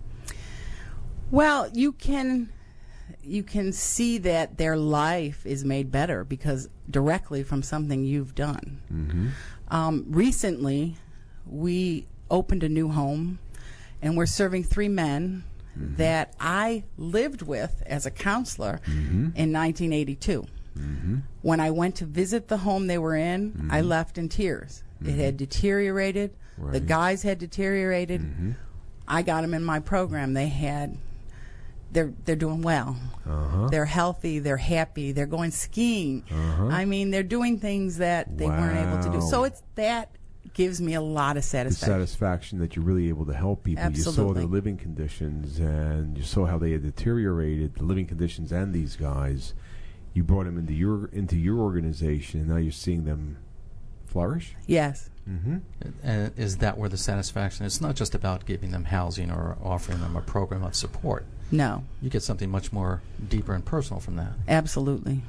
well, you can you can see that their life is made better because directly from something you've done. Mm-hmm. Um, recently, we opened a new home, and we're serving three men that I lived with as a counselor Mm-hmm. in nineteen eighty-two. Mm-hmm. When I went to visit the home they were in, I left in tears. It had deteriorated. The Right. guys had deteriorated. Mm-hmm. I got them in my program. They had, they're they're doing well. Uh-huh. They're healthy. They're happy. They're going skiing. Uh-huh. I mean, they're doing things that they weren't able to do. Wow. So it's that gives me a lot of The satisfaction. satisfaction that you're really able to help people. You saw Absolutely. their living conditions and you saw how they had deteriorated, the living conditions and these guys. You brought them into your into your organization, and now you're seeing them flourish. Yes. Mm-hmm. And is that where the satisfaction is? It's not just about giving them housing or offering them a program of support. No. You get something much more deeper and personal from that. Absolutely.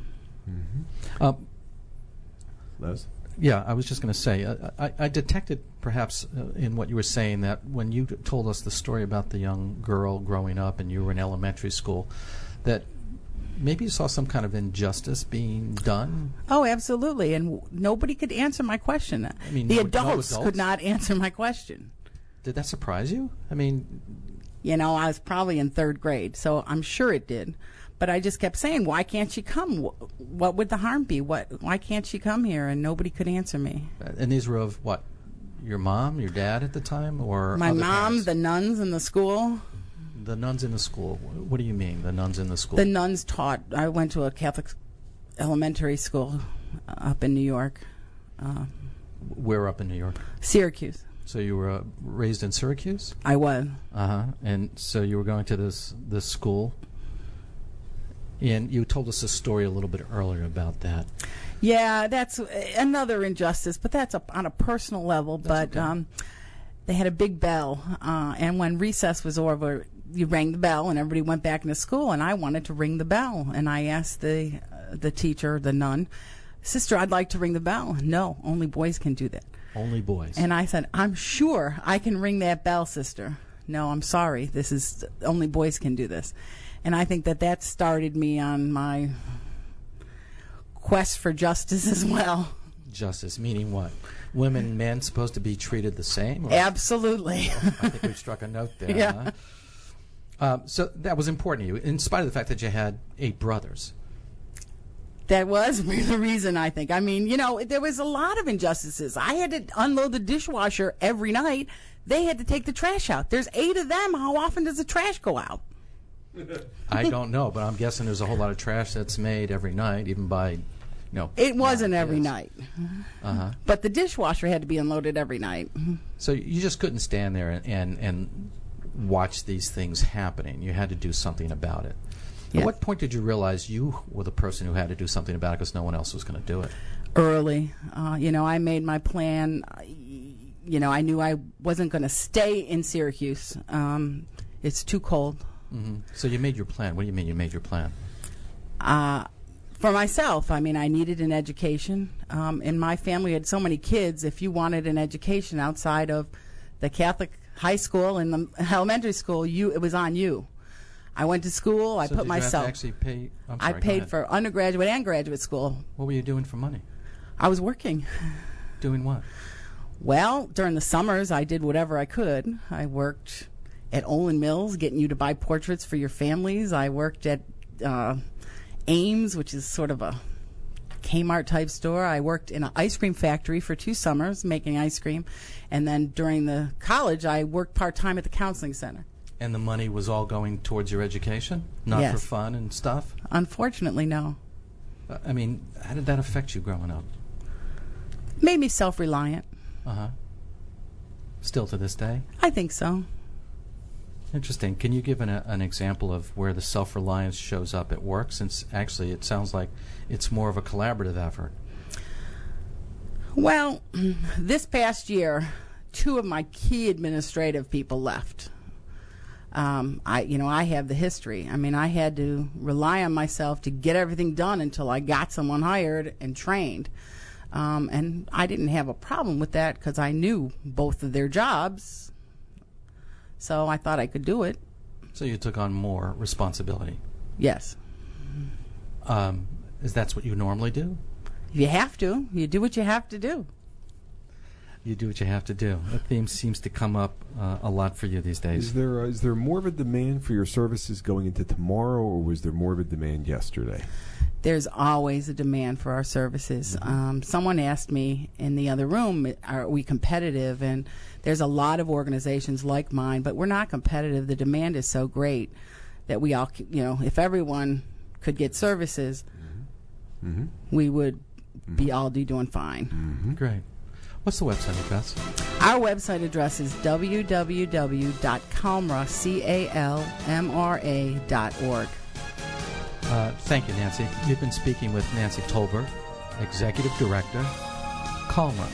Uh, Les? Yeah, I was just going to say, uh, I, I detected perhaps uh, in what you were saying that when you t- told us the story about the young girl growing up and you were in elementary school, that maybe you saw some kind of injustice being done. Oh, absolutely. And w- nobody could answer my question. I mean, the no- no adults, adults? could not answer my question. Did that surprise you? I mean, You know, I was probably in third grade, so I'm sure it did. But I just kept saying, why can't she come? Wh- What would the harm be? What? Why can't she come here? And nobody could answer me. and these were of what? Your mom, your dad at the time, or My other mom, parents? the nuns in the school. The nuns in the school. Wh- What do you mean, the nuns in the school? The nuns taught. I went to a Catholic elementary school uh, up in New York, uh, Where up in New York? Syracuse. So you were uh, raised in Syracuse? I was. Uh huh. And so you were going to this this school, and you told us a story a little bit earlier about that. Yeah, that's uh, another injustice, but that's a, on a personal level. but okay. um, they had a big bell, uh, and when recess was over, you rang the bell, and everybody went back into school. And I wanted to ring the bell, and I asked the uh, the teacher, the nun, "Sister, I'd like to ring the bell." "No, only boys can do that." Only boys. And I said, "I'm sure I can ring that bell, sister." "No, I'm sorry. This is only boys can do this." And I think that that started me on my quest for justice as well. Justice, meaning what? Women and men supposed to be treated the same? Or? Absolutely. I think we've struck a note there. Yeah. Huh? Uh, so that was important to you, in spite of the fact that you had eight brothers. That was the reason, I think. I mean, you know, there was a lot of injustices. I had to unload the dishwasher every night. They had to take the trash out. There's eight of them. How often does the trash go out? I don't know, but I'm guessing there's a whole lot of trash that's made every night, even by, you know. It wasn't every kids. night. Uh-huh. But the dishwasher had to be unloaded every night. So you just couldn't stand there and, and, and watch these things happening. You had to do something about it. Yes. At what point did you realize you were the person who had to do something about it because no one else was going to do it? Early. Uh, you know, I made my plan. You know, I knew I wasn't going to stay in Syracuse. Um, it's too cold. Mm-hmm. So you made your plan. What do you mean you made your plan? Uh, for myself, I mean, I needed an education. Um, in my family, we had so many kids. If you wanted an education outside of the Catholic high school and the elementary school, you it was on you. I went to school. I so put did myself. You have to actually pay? I'm sorry, I paid for undergraduate and graduate school. What were you doing for money? I was working. Doing what? Well, during the summers, I did whatever I could. I worked at Olin Mills, getting you to buy portraits for your families. I worked at uh, Ames, which is sort of a Kmart type store. I worked in an ice cream factory for two summers making ice cream. And then during the college, I worked part-time at the counseling center. And the money was all going towards your education? Not Yes. for fun and stuff? Unfortunately, no. Uh, I mean, how did that affect you growing up? Made me self-reliant. Uh-huh. Still to this day? I think so. Interesting. Can you give an, a, an example of where the self-reliance shows up at work, since actually it sounds like it's more of a collaborative effort? Well, this past year, two of my key administrative people left. Um, I, you know, I have the history. I mean, I had to rely on myself to get everything done until I got someone hired and trained. Um, and I didn't have a problem with that because I knew both of their jobs. So I thought I could do it. So you took on more responsibility? Yes. Um, is that what you normally do? You have to. You do what you have to do. You do what you have to do. That theme seems to come up uh, a lot for you these days. Is there uh, is there more of a demand for your services going into tomorrow, or was there more of a demand yesterday? There's always a demand for our services. Mm-hmm. Um, someone asked me in the other room, are we competitive? And there's a lot of organizations like mine, but we're not competitive. The demand is so great that we all, you know, if everyone could get services, mm-hmm. we would mm-hmm. be all be doing fine. Mm-hmm. Great. What's the website address? Our website address is w w w dot calmra, C A L M R A dot org. Uh, thank you, Nancy. You've been speaking with Nancy Tolbert, Executive Director, Calmra.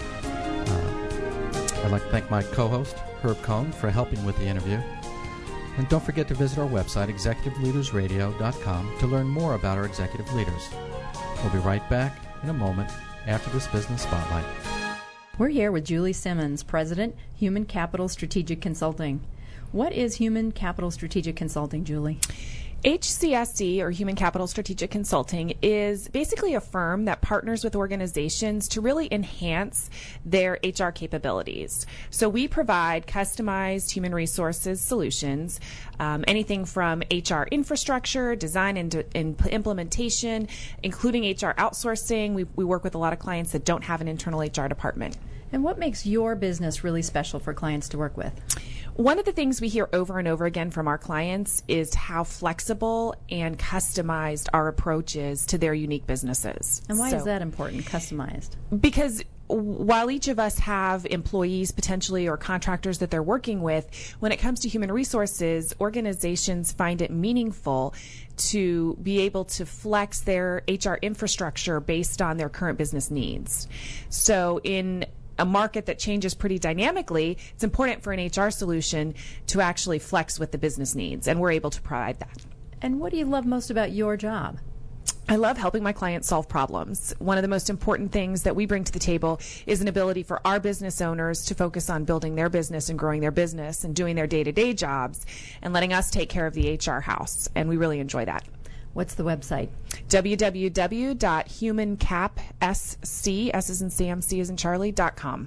Uh, I'd like to thank my co-host, Herb Cohn, for helping with the interview. And don't forget to visit our website, executive leaders radio dot com, to learn more about our executive leaders. We'll be right back in a moment after this Business Spotlight. We're here with Julie Simmons, President, Human Capital Strategic Consulting. What is Human Capital Strategic Consulting, Julie? H C S C, or Human Capital Strategic Consulting, is basically a firm that partners with organizations to really enhance their H R capabilities. So we provide customized human resources solutions, um, anything from H R infrastructure, design and, and implementation, including H R outsourcing. We, we work with a lot of clients that don't have an internal H R department. And what makes your business really special for clients to work with? One of the things we hear over and over again from our clients is how flexible and customized our approach is to their unique businesses. And why so, is that important, customized? Because while each of us have employees potentially or contractors that they're working with, when it comes to human resources, organizations find it meaningful to be able to flex their H R infrastructure based on their current business needs. So in a market that changes pretty dynamically, it's important for an H R solution to actually flex with the business needs, and we're able to provide that. And what do you love most about your job? I love helping my clients solve problems. One of the most important things that we bring to the table is an ability for our business owners to focus on building their business and growing their business and doing their day-to-day jobs and letting us take care of the H R house. And we really enjoy that. What's the website? w w w dot human cap s c, S as in Sam, C as in Charlie, dot com.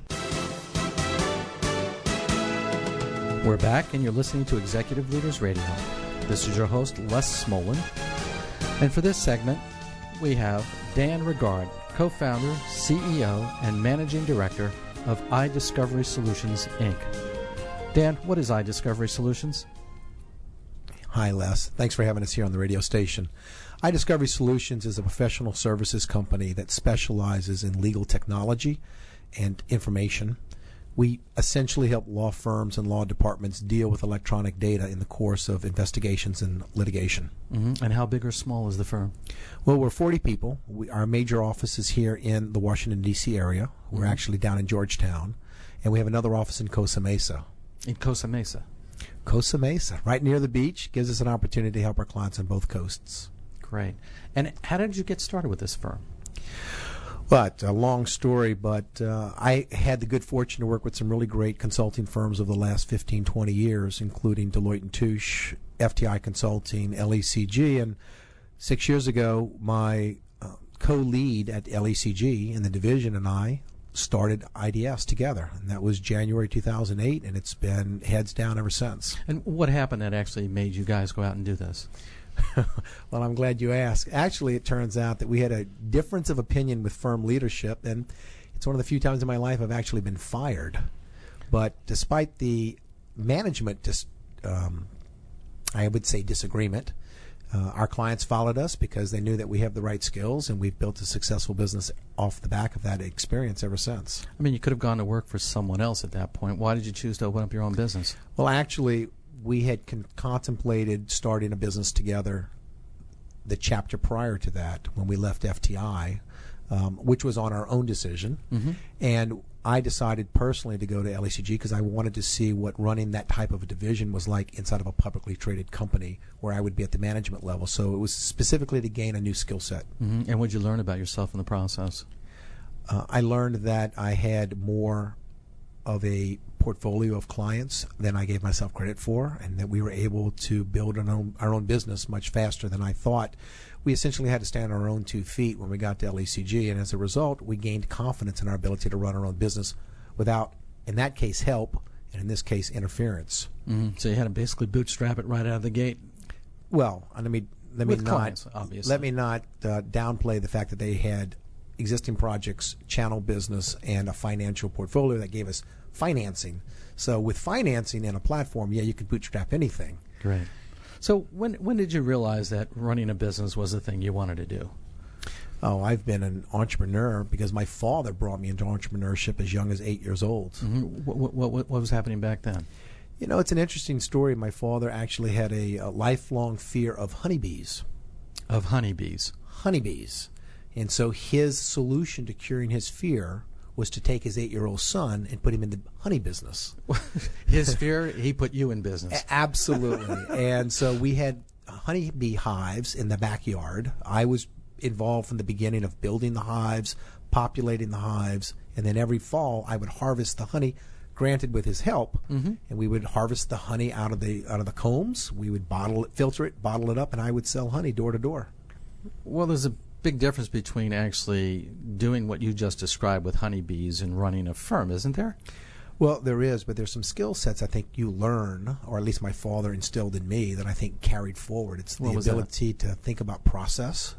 We're back, and you're listening to Executive Leaders Radio. This is your host, Les Smolin. And for this segment, we have Dan Regard, co-founder, C E O, and managing director of iDiscovery Solutions, Incorporated. Dan, what is iDiscovery Solutions? Hi, Les. Thanks for having us here on the radio station. iDiscovery Solutions is a professional services company that specializes in legal technology and information. We essentially help law firms and law departments deal with electronic data in the course of investigations and litigation. Mm-hmm. And how big or small is the firm? Well, we're forty people. We, our major office is here in the Washington, D C area. We're Mm-hmm. actually down in Georgetown. And we have another office in Costa Mesa. In Costa Mesa? Costa Mesa, right near the beach, gives us an opportunity to help our clients on both coasts. Great. And how did you get started with this firm? But a long story, but uh, I had the good fortune to work with some really great consulting firms over the last fifteen, twenty years, including Deloitte and Touche, F T I Consulting, L E C G. And six years ago, my uh, co-lead at L E C G in the division and I started I D S together. And that was January two thousand eight, and it's been heads down ever since. And what happened that actually made you guys go out and do this? Well, I'm glad you asked. Actually, it turns out that we had a difference of opinion with firm leadership, and it's one of the few times in my life I've actually been fired. But despite the management, dis- um, I would say disagreement, uh, our clients followed us because they knew that we have the right skills, and we've built a successful business off the back of that experience ever since. I mean, you could have gone to work for someone else at that point. Why did you choose to open up your own business? Well, actually, we had con- contemplated starting a business together the chapter prior to that when we left F T I, um, which was on our own decision. Mm-hmm. And I decided personally to go to L E C G because I wanted to see what running that type of a division was like inside of a publicly traded company where I would be at the management level. So it was specifically to gain a new skill set. Mm-hmm. And what did you learn about yourself in the process? Uh, I learned that I had more of a portfolio of clients than I gave myself credit for, and that we were able to build our own, our own business much faster than I thought. We essentially had to stand on our own two feet when we got to L E C G, and as a result, we gained confidence in our ability to run our own business without, in that case, help, and in this case, interference. Mm-hmm. So you had to basically bootstrap it right out of the gate. Well, let me let me With not clients, obviously. let me not uh, downplay the fact that they had existing projects, channel business, and a financial portfolio that gave us financing. So with financing and a platform, yeah, you can bootstrap anything. Great. So when when did you realize that running a business was the thing you wanted to do? Oh, I've been an entrepreneur because my father brought me into entrepreneurship as young as eight years old. Mm-hmm. What, what, what was happening back then? You know, it's an interesting story. My father actually had a, a lifelong fear of honeybees. Of honeybees? Honeybees. And so his solution to curing his fear was to take his eight-year-old son and put him in the honey business. His fear, he put you in business. A- absolutely. And so we had honeybee hives in the backyard. I was involved from the beginning of building the hives, populating the hives, and then every fall I would harvest the honey, granted with his help, mm-hmm. and we would harvest the honey out of the out of the combs. We would bottle it, filter it, bottle it up, and I would sell honey door to door. Well, there's a big difference between actually doing what you just described with honeybees and running a firm, isn't there? Well, there is, but there's some skill sets I think you learn, or at least my father instilled in me, that I think carried forward. It's the ability to think about process.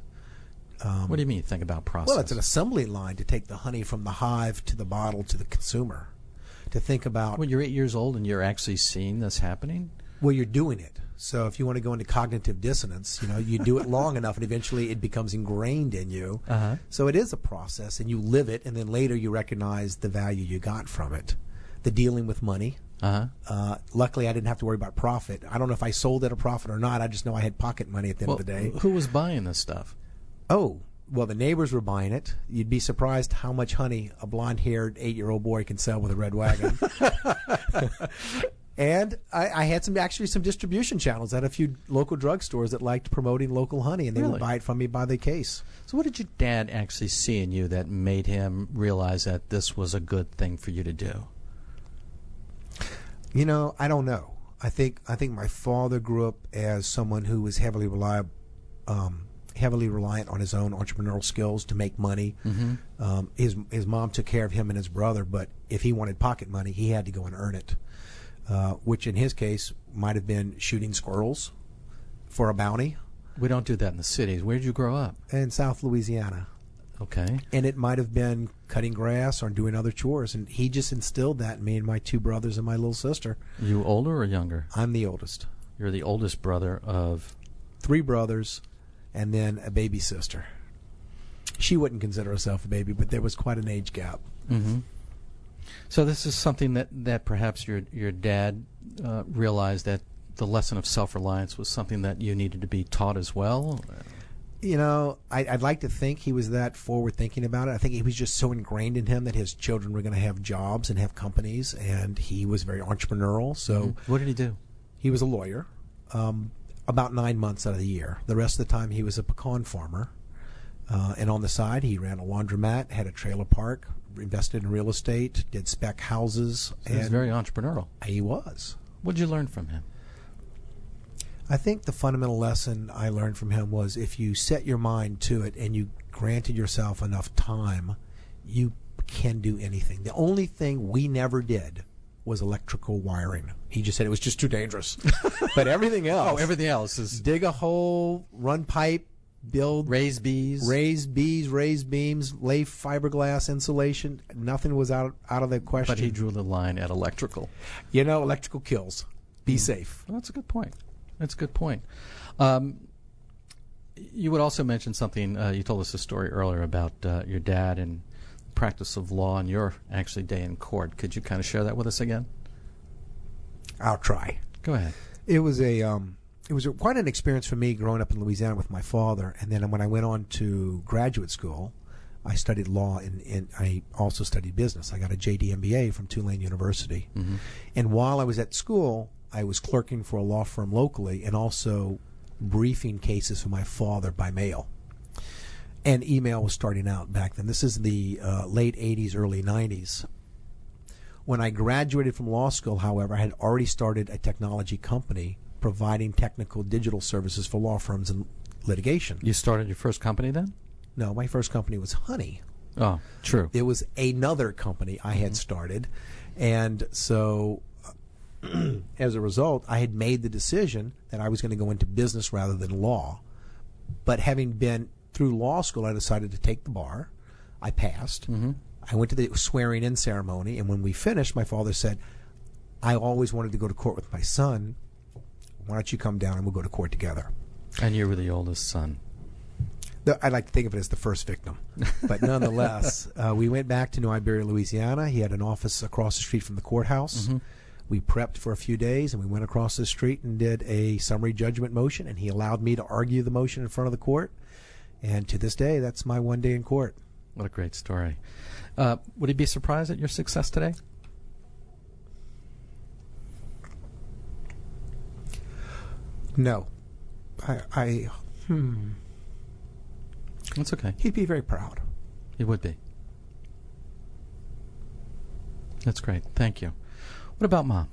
Um, what do you mean, think about process? Well, it's an assembly line to take the honey from the hive to the bottle to the consumer. To think about... When you're eight years old and you're actually seeing this happening? Well, you're doing it. So if you want to go into cognitive dissonance, you know, you do it long enough and eventually it becomes ingrained in you. Uh-huh. So it is a process, and you live it, and then later you recognize the value you got from it. The dealing with money. Uh-huh. Uh, luckily, I didn't have to worry about profit. I don't know if I sold at a profit or not. I just know I had pocket money at the well, end of the day. Who was buying this stuff? Oh, well, the neighbors were buying it. You'd be surprised how much honey a blonde-haired eight-year-old boy can sell with a red wagon. And I, I had some actually some distribution channels. I had a few local drugstores that liked promoting local honey, and they Really? would buy it from me by the case. So what did your dad actually see in you that made him realize that this was a good thing for you to do? You know, I don't know. I think I think my father grew up as someone who was heavily reliable, um, heavily reliant on his own entrepreneurial skills to make money. Mhm. Um, his his mom took care of him and his brother, but if he wanted pocket money, he had to go and earn it. Uh, which in his case might have been shooting squirrels for a bounty. We don't do that in the cities. Where did you grow up? In South Louisiana. Okay. And it might have been cutting grass or doing other chores. And he just instilled that in me and my two brothers and my little sister. You older or younger? I'm the oldest. You're the oldest brother of? Three brothers and then a baby sister. She wouldn't consider herself a baby, but there was quite an age gap. Mm-hmm. So this is something that, that perhaps your your dad uh, realized that the lesson of self-reliance was something that you needed to be taught as well? You know, I, I'd like to think he was that forward-thinking about it. I think it was just so ingrained in him that his children were going to have jobs and have companies, and he was very entrepreneurial. So, Mm-hmm. What did he do? He was a lawyer, um, about nine months out of the year. The rest of the time, he was a pecan farmer. Uh, and on the side, he ran a laundromat, had a trailer park, invested in real estate, did spec houses. So he was very entrepreneurial. He was. What did you learn from him? I think the fundamental lesson I learned from him was if you set your mind to it and you granted yourself enough time, you can do anything. The only thing we never did was electrical wiring. He just said it was just too dangerous. But everything else. Oh, everything else is dig a hole, run pipe, build raised bees, raised bees, raised beams, lay fiberglass insulation. Nothing was out out of the question. But he drew the line at electrical. You know, electrical kills. Be Mm. safe. Well, that's a good point. That's a good point. Um, you would also mention something. Uh, you told us a story earlier about uh, your dad and practice of law and your actually day in court. Could you kind of share that with us again? I'll try. Go ahead. It was a um, it was a, quite an experience for me growing up in Louisiana with my father, and then when I went on to graduate school, I studied law and, and I also studied business. I got a J D M B A from Tulane University, Mhm. and while I was at school, I was clerking for a law firm locally and also briefing cases for my father by mail. And email was starting out back then. This is the uh, late eighties, early nineties. When I graduated from law school, however, I had already started a technology company providing technical digital services for law firms and litigation. You started your first company then? No, my first company was Honey. Oh, true. It was another company I had started. And so as a result, I had made the decision that I was going to go into business rather than law. But having been through law school, I decided to take the bar. I passed. Mm-hmm. I went to the swearing-in ceremony, and when we finished, my father said, I always wanted to go to court with my son. Why don't you come down and we'll go to court together? And you were the oldest son. The, I like to think of it as the first victim. But nonetheless, uh, we went back to New Iberia, Louisiana. He had an office across the street from the courthouse. Mm-hmm. We prepped for a few days, and we went across the street and did a summary judgment motion, and he allowed me to argue the motion in front of the court. And to this day, that's my one day in court. What a great story. Uh, would he be surprised at your success today? No. I, I hmm. That's okay. He'd be very proud. He would be. That's great. Thank you. What about Mom?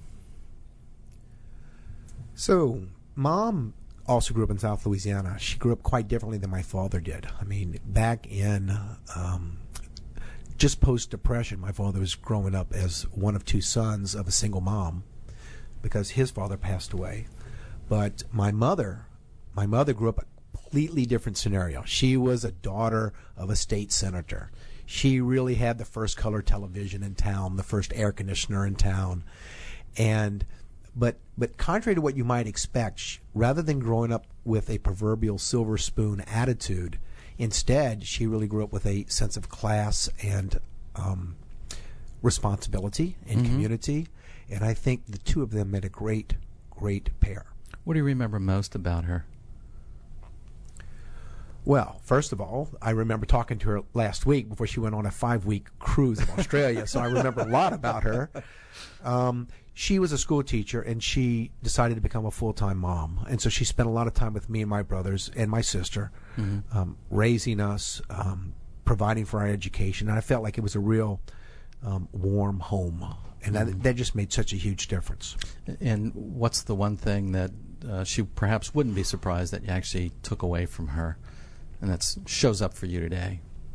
So, Mom also grew up in South Louisiana. She grew up quite differently than my father did. I mean, back in um, just post-Depression, my father was growing up as one of two sons of a single mom because his father passed away. But my mother, my mother grew up a completely different scenario. She was a daughter of a state senator. She really had the first color television in town, the first air conditioner in town. And but but contrary to what you might expect, sh- rather than growing up with a proverbial silver spoon attitude, instead she really grew up with a sense of class and um, responsibility and Mhm. community. And I think the two of them made a great, great pair. What do you remember most about her? Well, first of all, I remember talking to her last week before she went on a five-week cruise in Australia, so I remember a lot about her. Um, she was a school teacher, and she decided to become a full-time mom. And so she spent a lot of time with me and my brothers and my sister, mm-hmm. um, raising us, um, providing for our education. And I felt like it was a real um, warm home. And mm-hmm. that, that just made such a huge difference. And what's the one thing that uh, she perhaps wouldn't be surprised that you actually took away from her, and that shows up for you today?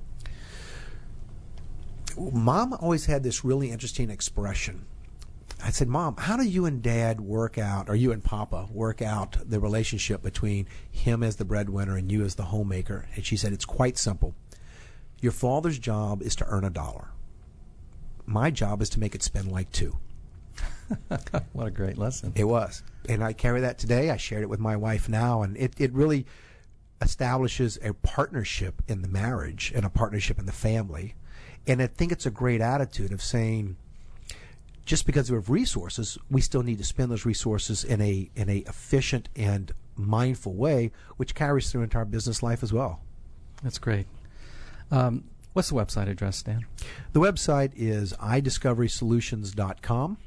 Mom always had this really interesting expression. I said, Mom, how do you and Dad work out, or you and Papa work out the relationship between him as the breadwinner and you as the homemaker? And she said, it's quite simple. Your father's job is to earn a dollar. My job is to make it spend like two. What a great lesson. It was. And I carry that today. I shared it with my wife now, and it, it really establishes a partnership in the marriage and a partnership in the family. And I think it's a great attitude of saying, just because we have resources, we still need to spend those resources in a in a efficient and mindful way, which carries through into our business life as well. That's great. Um, what's the website address, Dan? The website is i discovery solutions dot com.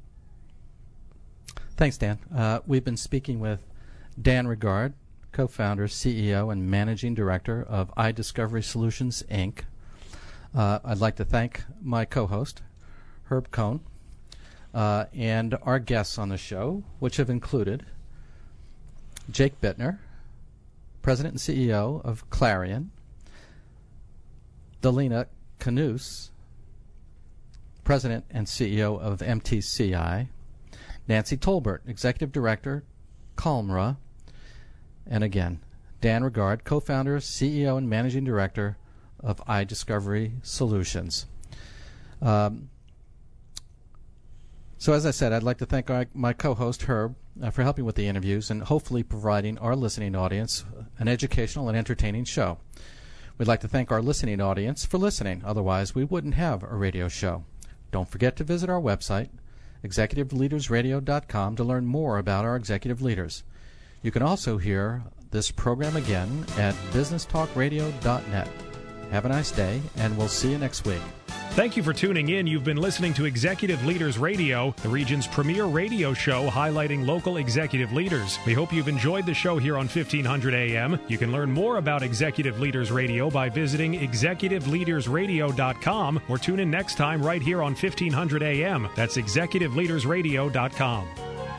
Thanks, Dan. Uh, we've been speaking with Dan Regard, co-founder, C E O, and managing director of iDiscovery Solutions, Incorporated. Uh, I'd like to thank my co-host, Herb Cohn, uh, and our guests on the show, which have included Jake Bittner, president and C E O of Clarion, Delina Knus, president and C E O of M T C I, Nancy Tolbert, executive director, Calmra, and again, Dan Regard, co-founder, C E O, and managing director of iDiscovery Solutions. Um, so as I said, I'd like to thank our, my co-host, Herb, uh, for helping with the interviews and hopefully providing our listening audience an educational and entertaining show. We'd like to thank our listening audience for listening. Otherwise, we wouldn't have a radio show. Don't forget to visit our website, executive leaders radio dot com, to learn more about our executive leaders. You can also hear this program again at business talk radio dot net. Have a nice day, and we'll see you next week. Thank you for tuning in. You've been listening to Executive Leaders Radio, the region's premier radio show highlighting local executive leaders. We hope you've enjoyed the show here on fifteen hundred A M. You can learn more about Executive Leaders Radio by visiting executive leaders radio dot com or tune in next time right here on fifteen hundred A M. That's executive leaders radio dot com.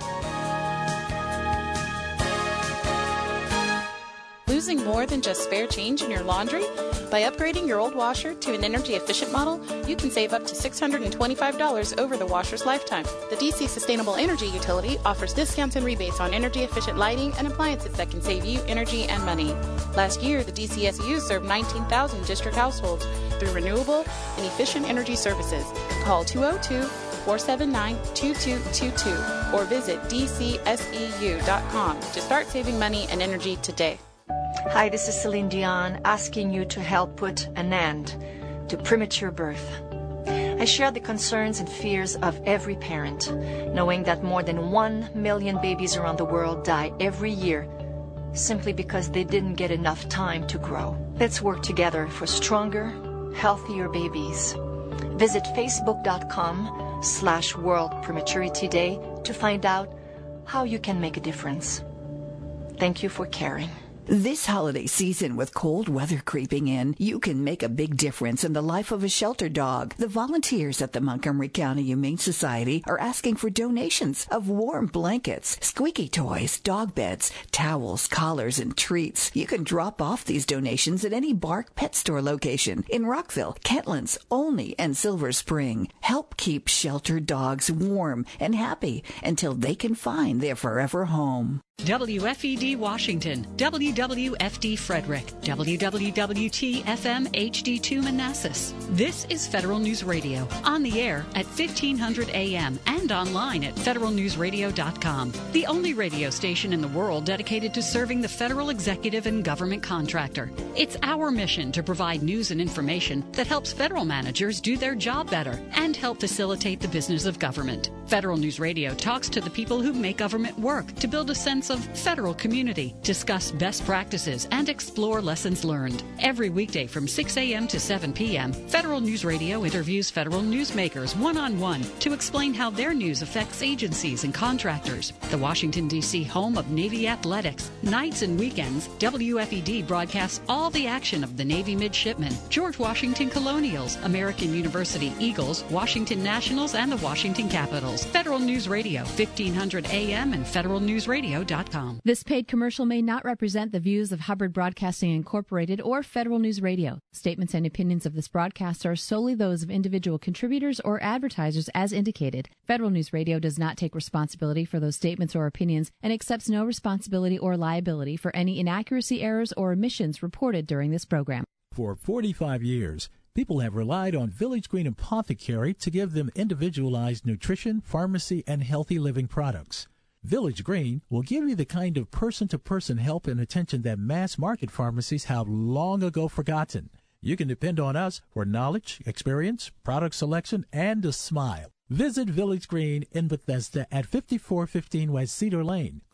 Losing more than just spare change in your laundry? By upgrading your old washer to an energy-efficient model, you can save up to six hundred twenty-five dollars over the washer's lifetime. The D C Sustainable Energy Utility offers discounts and rebates on energy-efficient lighting and appliances that can save you energy and money. Last year, the D C S U served nineteen thousand district households through renewable and efficient energy services. Call two oh two, four seven nine, two two two two or visit d c s e u dot com to start saving money and energy today. Hi, this is Celine Dion asking you to help put an end to premature birth. I share the concerns and fears of every parent, knowing that more than one million babies around the world die every year simply because they didn't get enough time to grow. Let's work together for stronger, healthier babies. Visit facebook.com slash World Prematurity Day to find out how you can make a difference. Thank you for caring. This holiday season, with cold weather creeping in, you can make a big difference in the life of a shelter dog. The volunteers at the Montgomery County Humane Society are asking for donations of warm blankets, squeaky toys, dog beds, towels, collars, and treats. You can drop off these donations at any Bark Pet Store location in Rockville, Kentlands, Olney, and Silver Spring. Help keep shelter dogs warm and happy until they can find their forever home. W F E D Washington, W W F D Frederick, W W W T F M H D two Manassas. This is Federal News Radio, on the air at fifteen hundred A M and online at federal news radio dot com. The only radio station in the world dedicated to serving the federal executive and government contractor. It's our mission to provide news and information that helps federal managers do their job better and help facilitate the business of government. Federal News Radio talks to the people who make government work to build a sense expanse of Federal Community, discuss best practices, and explore lessons learned. Every weekday from six a.m. to seven p.m., Federal News Radio interviews federal newsmakers one-on-one to explain how their news affects agencies and contractors. The Washington, D C home of Navy athletics. Nights and weekends, W F E D broadcasts all the action of the Navy midshipmen, George Washington Colonials, American University Eagles, Washington Nationals, and the Washington Capitals. Federal News Radio, fifteen hundred A M and federal news radio dot com. This paid commercial may not represent the views of Hubbard Broadcasting Incorporated or Federal News Radio. Statements and opinions of this broadcast are solely those of individual contributors or advertisers as indicated. Federal News Radio does not take responsibility for those statements or opinions and accepts no responsibility or liability for any inaccuracy, errors, or omissions reported during this program. For forty-five years, people have relied on Village Green Apothecary to give them individualized nutrition, pharmacy, and healthy living products. Village Green will give you the kind of person-to-person help and attention that mass-market pharmacies have long ago forgotten. You can depend on us for knowledge, experience, product selection, and a smile. Visit Village Green in Bethesda at fifty-four fifteen West Cedar Lane.